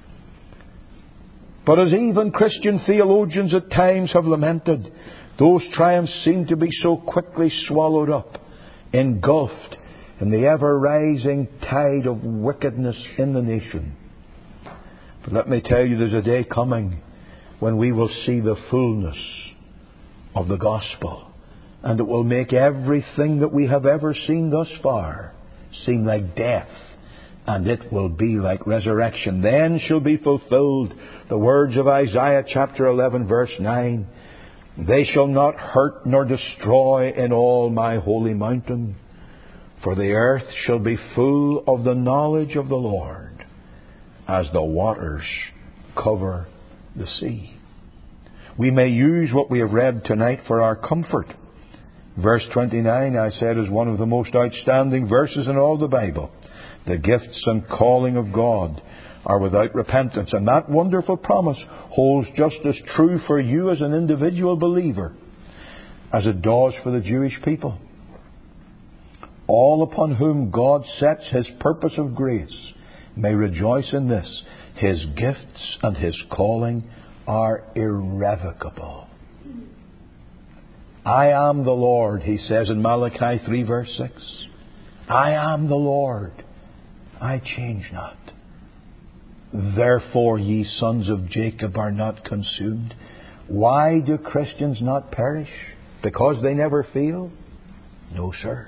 But as even Christian theologians at times have lamented, those triumphs seem to be so quickly swallowed up, engulfed in the ever-rising tide of wickedness in the nation. But let me tell you, there's a day coming when we will see the fullness of the gospel, and it will make everything that we have ever seen thus far seem like death, and it will be like resurrection. Then shall be fulfilled the words of Isaiah chapter eleven verse nine. They shall not hurt nor destroy in all my holy mountain, for the earth shall be full of the knowledge of the Lord, as the waters cover the sea. We may use what we have read tonight for our comfort. Verse twenty-nine, I said, is one of the most outstanding verses in all the Bible. The gifts and calling of God are without repentance. And that wonderful promise holds just as true for you as an individual believer as it does for the Jewish people. All upon whom God sets His purpose of grace may rejoice in this: His gifts and His calling are irrevocable. I am the Lord, He says in Malachi three verse six. I am the Lord, I change not. Therefore ye sons of Jacob are not consumed. Why do Christians not perish? Because they never fail? No, sir.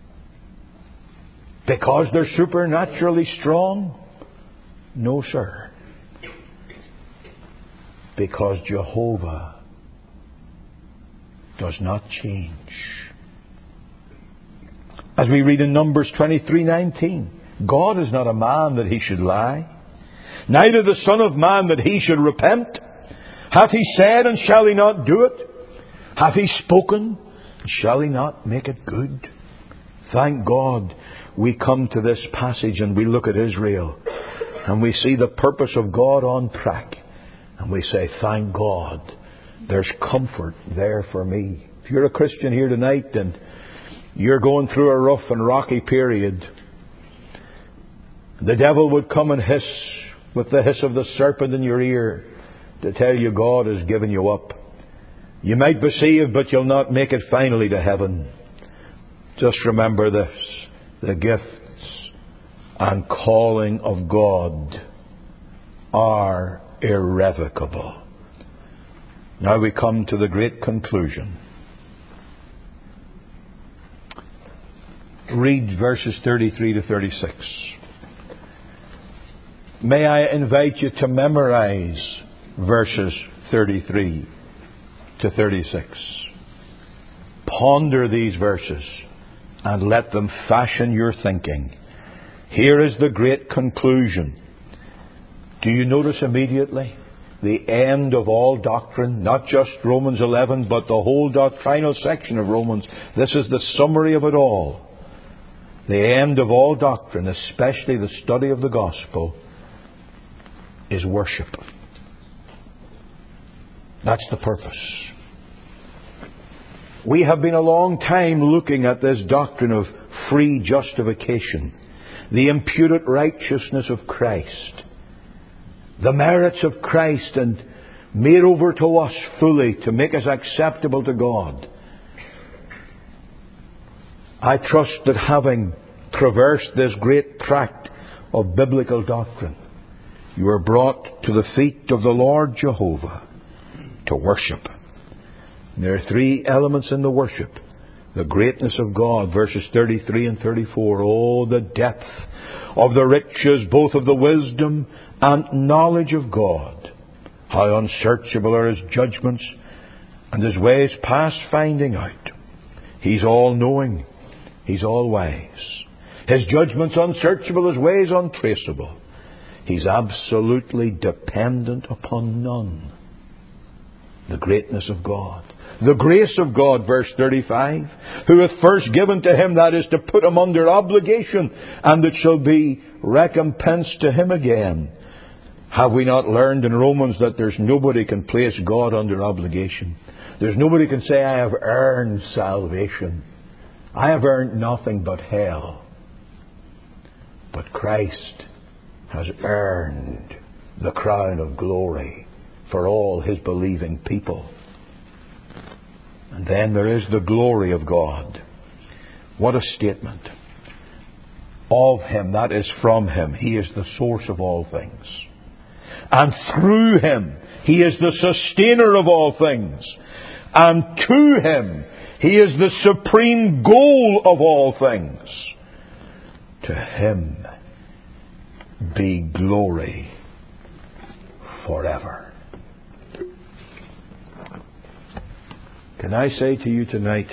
Because they're supernaturally strong? No, sir. Because Jehovah does not change. As we read in Numbers twenty-three nineteen, God is not a man that He should lie, neither the Son of Man that He should repent. Hath He said, and shall He not do it? Hath He spoken, and shall He not make it good? Thank God we come to this passage and we look at Israel and we see the purpose of God on track, and we say, thank God, there's comfort there for me. If you're a Christian here tonight and you're going through a rough and rocky period, the devil would come and hiss with the hiss of the serpent in your ear to tell you God has given you up. You might be saved, but you'll not make it finally to heaven. Just remember this: the gifts and calling of God are irrevocable. Now we come to the great conclusion. Read verses thirty-three to thirty-six. May I invite you to memorize verses thirty-three to thirty-six. Ponder these verses and let them fashion your thinking. Here is the great conclusion. Do you notice immediately the end of all doctrine? Not just Romans eleven, but the whole doctrinal section of Romans. This is the summary of it all. The end of all doctrine, especially the study of the gospel, is worship. That's the purpose. We have been a long time looking at this doctrine of free justification, the imputed righteousness of Christ, the merits of Christ and made over to us fully to make us acceptable to God. I trust that having traversed this great tract of biblical doctrine, you are brought to the feet of the Lord Jehovah to worship. And there are three elements in the worship. The greatness of God, verses thirty-three and thirty-four. Oh, the depth of the riches, both of the wisdom and knowledge of God. How unsearchable are His judgments, and His ways past finding out. He's all-knowing. He's all-wise. His judgments unsearchable, His ways untraceable. He's absolutely dependent upon none. The greatness of God. The grace of God, verse thirty-five. Who hath first given to him, that is, to put him under obligation, and it shall be recompensed to him again. Have we not learned in Romans that there's nobody can place God under obligation? There's nobody can say, I have earned salvation. I have earned nothing but hell. But Christ has earned the crown of glory for all His believing people. And then there is the glory of God. What a statement. Of Him, that is from Him. He is the source of all things. And through Him, He is the sustainer of all things. And to Him, He is the supreme goal of all things. To Him be glory forever. Can I say to you tonight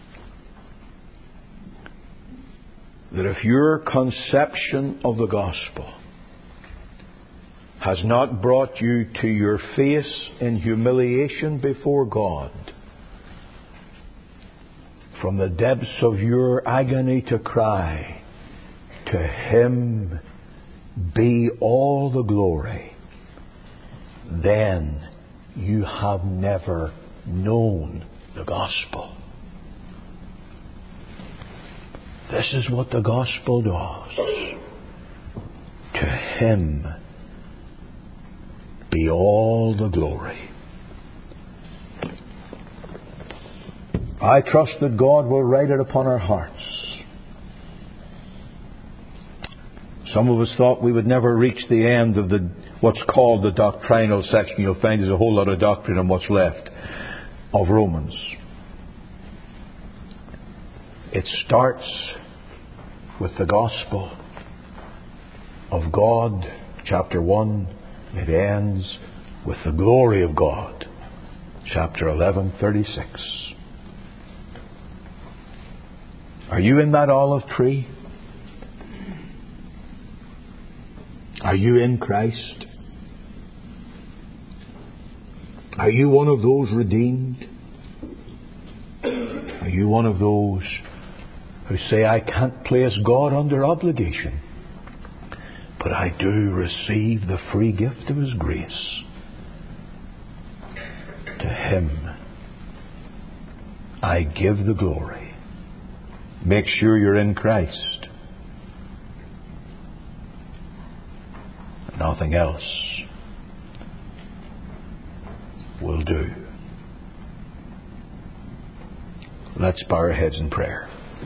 that if your conception of the gospel has not brought you to your face in humiliation before God, from the depths of your agony to cry, to Him be all the glory, then you have never known the gospel. This is what the gospel does. To Him be all the glory. I trust that God will write it upon our hearts. Some of us thought we would never reach the end of the what's called the doctrinal section. You'll find there's a whole lot of doctrine on what's left of Romans. It starts with the gospel of God, chapter one. It ends with the glory of God, chapter eleven, thirty-six. Are you in that olive tree? Are you in Christ? Are you one of those redeemed? Are you one of those who say, I can't place God under obligation, but I do receive the free gift of His grace? To Him I give the glory. Make sure you're in Christ. Nothing else will do. Let's bow our heads in prayer.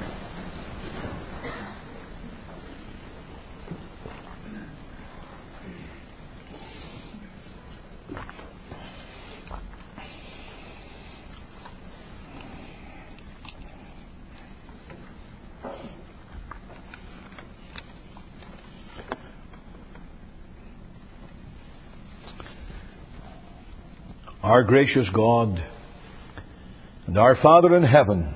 Our gracious God and our Father in heaven,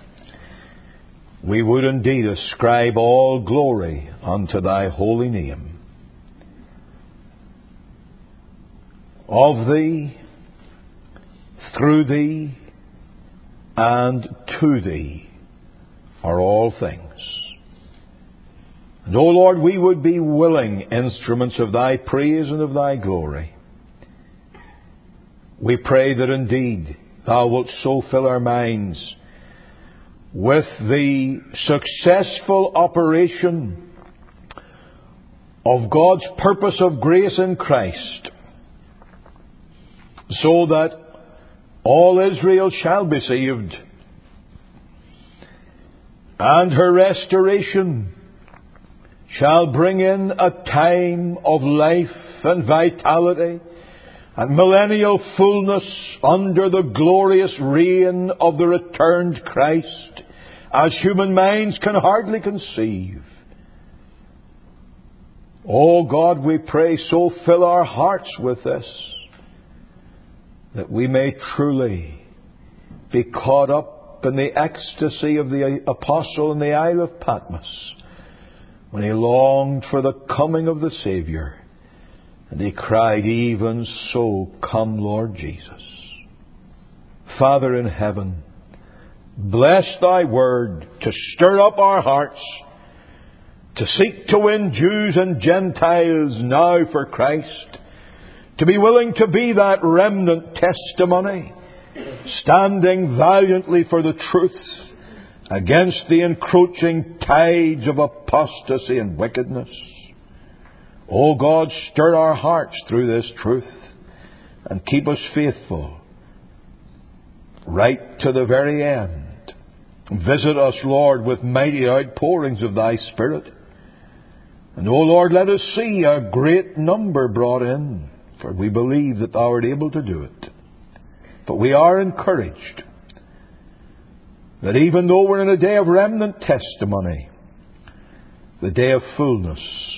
we would indeed ascribe all glory unto Thy holy name. Of Thee, through Thee, and to Thee are all things. And, O Lord, we would be willing instruments of Thy praise and of Thy glory. We pray that indeed Thou wilt so fill our minds with the successful operation of God's purpose of grace in Christ, so that all Israel shall be saved, and her restoration shall bring in a time of life and vitality and millennial fullness under the glorious reign of the returned Christ, as human minds can hardly conceive. Oh God, we pray, so fill our hearts with this, that we may truly be caught up in the ecstasy of the apostle in the Isle of Patmos, when he longed for the coming of the Saviour, and he cried, "Even so, come, Lord Jesus." Father in heaven, bless Thy word to stir up our hearts, to seek to win Jews and Gentiles now for Christ, to be willing to be that remnant testimony, standing valiantly for the truth against the encroaching tides of apostasy and wickedness. O God, stir our hearts through this truth and keep us faithful right to the very end. Visit us, Lord, with mighty outpourings of Thy Spirit. And, O Lord, let us see a great number brought in, for we believe that Thou art able to do it. But we are encouraged that even though we're in a day of remnant testimony, the day of fullness,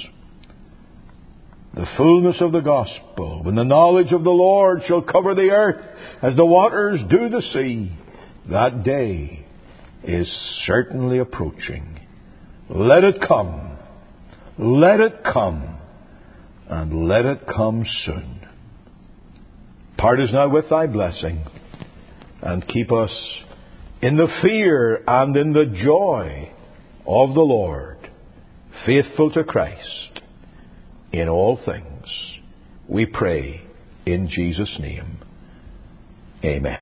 the fullness of the gospel, when the knowledge of the Lord shall cover the earth as the waters do the sea, that day is certainly approaching. Let it come. Let it come. And let it come soon. Part us now with Thy blessing, and keep us in the fear and in the joy of the Lord, faithful to Christ in all things. We pray in Jesus' name. Amen.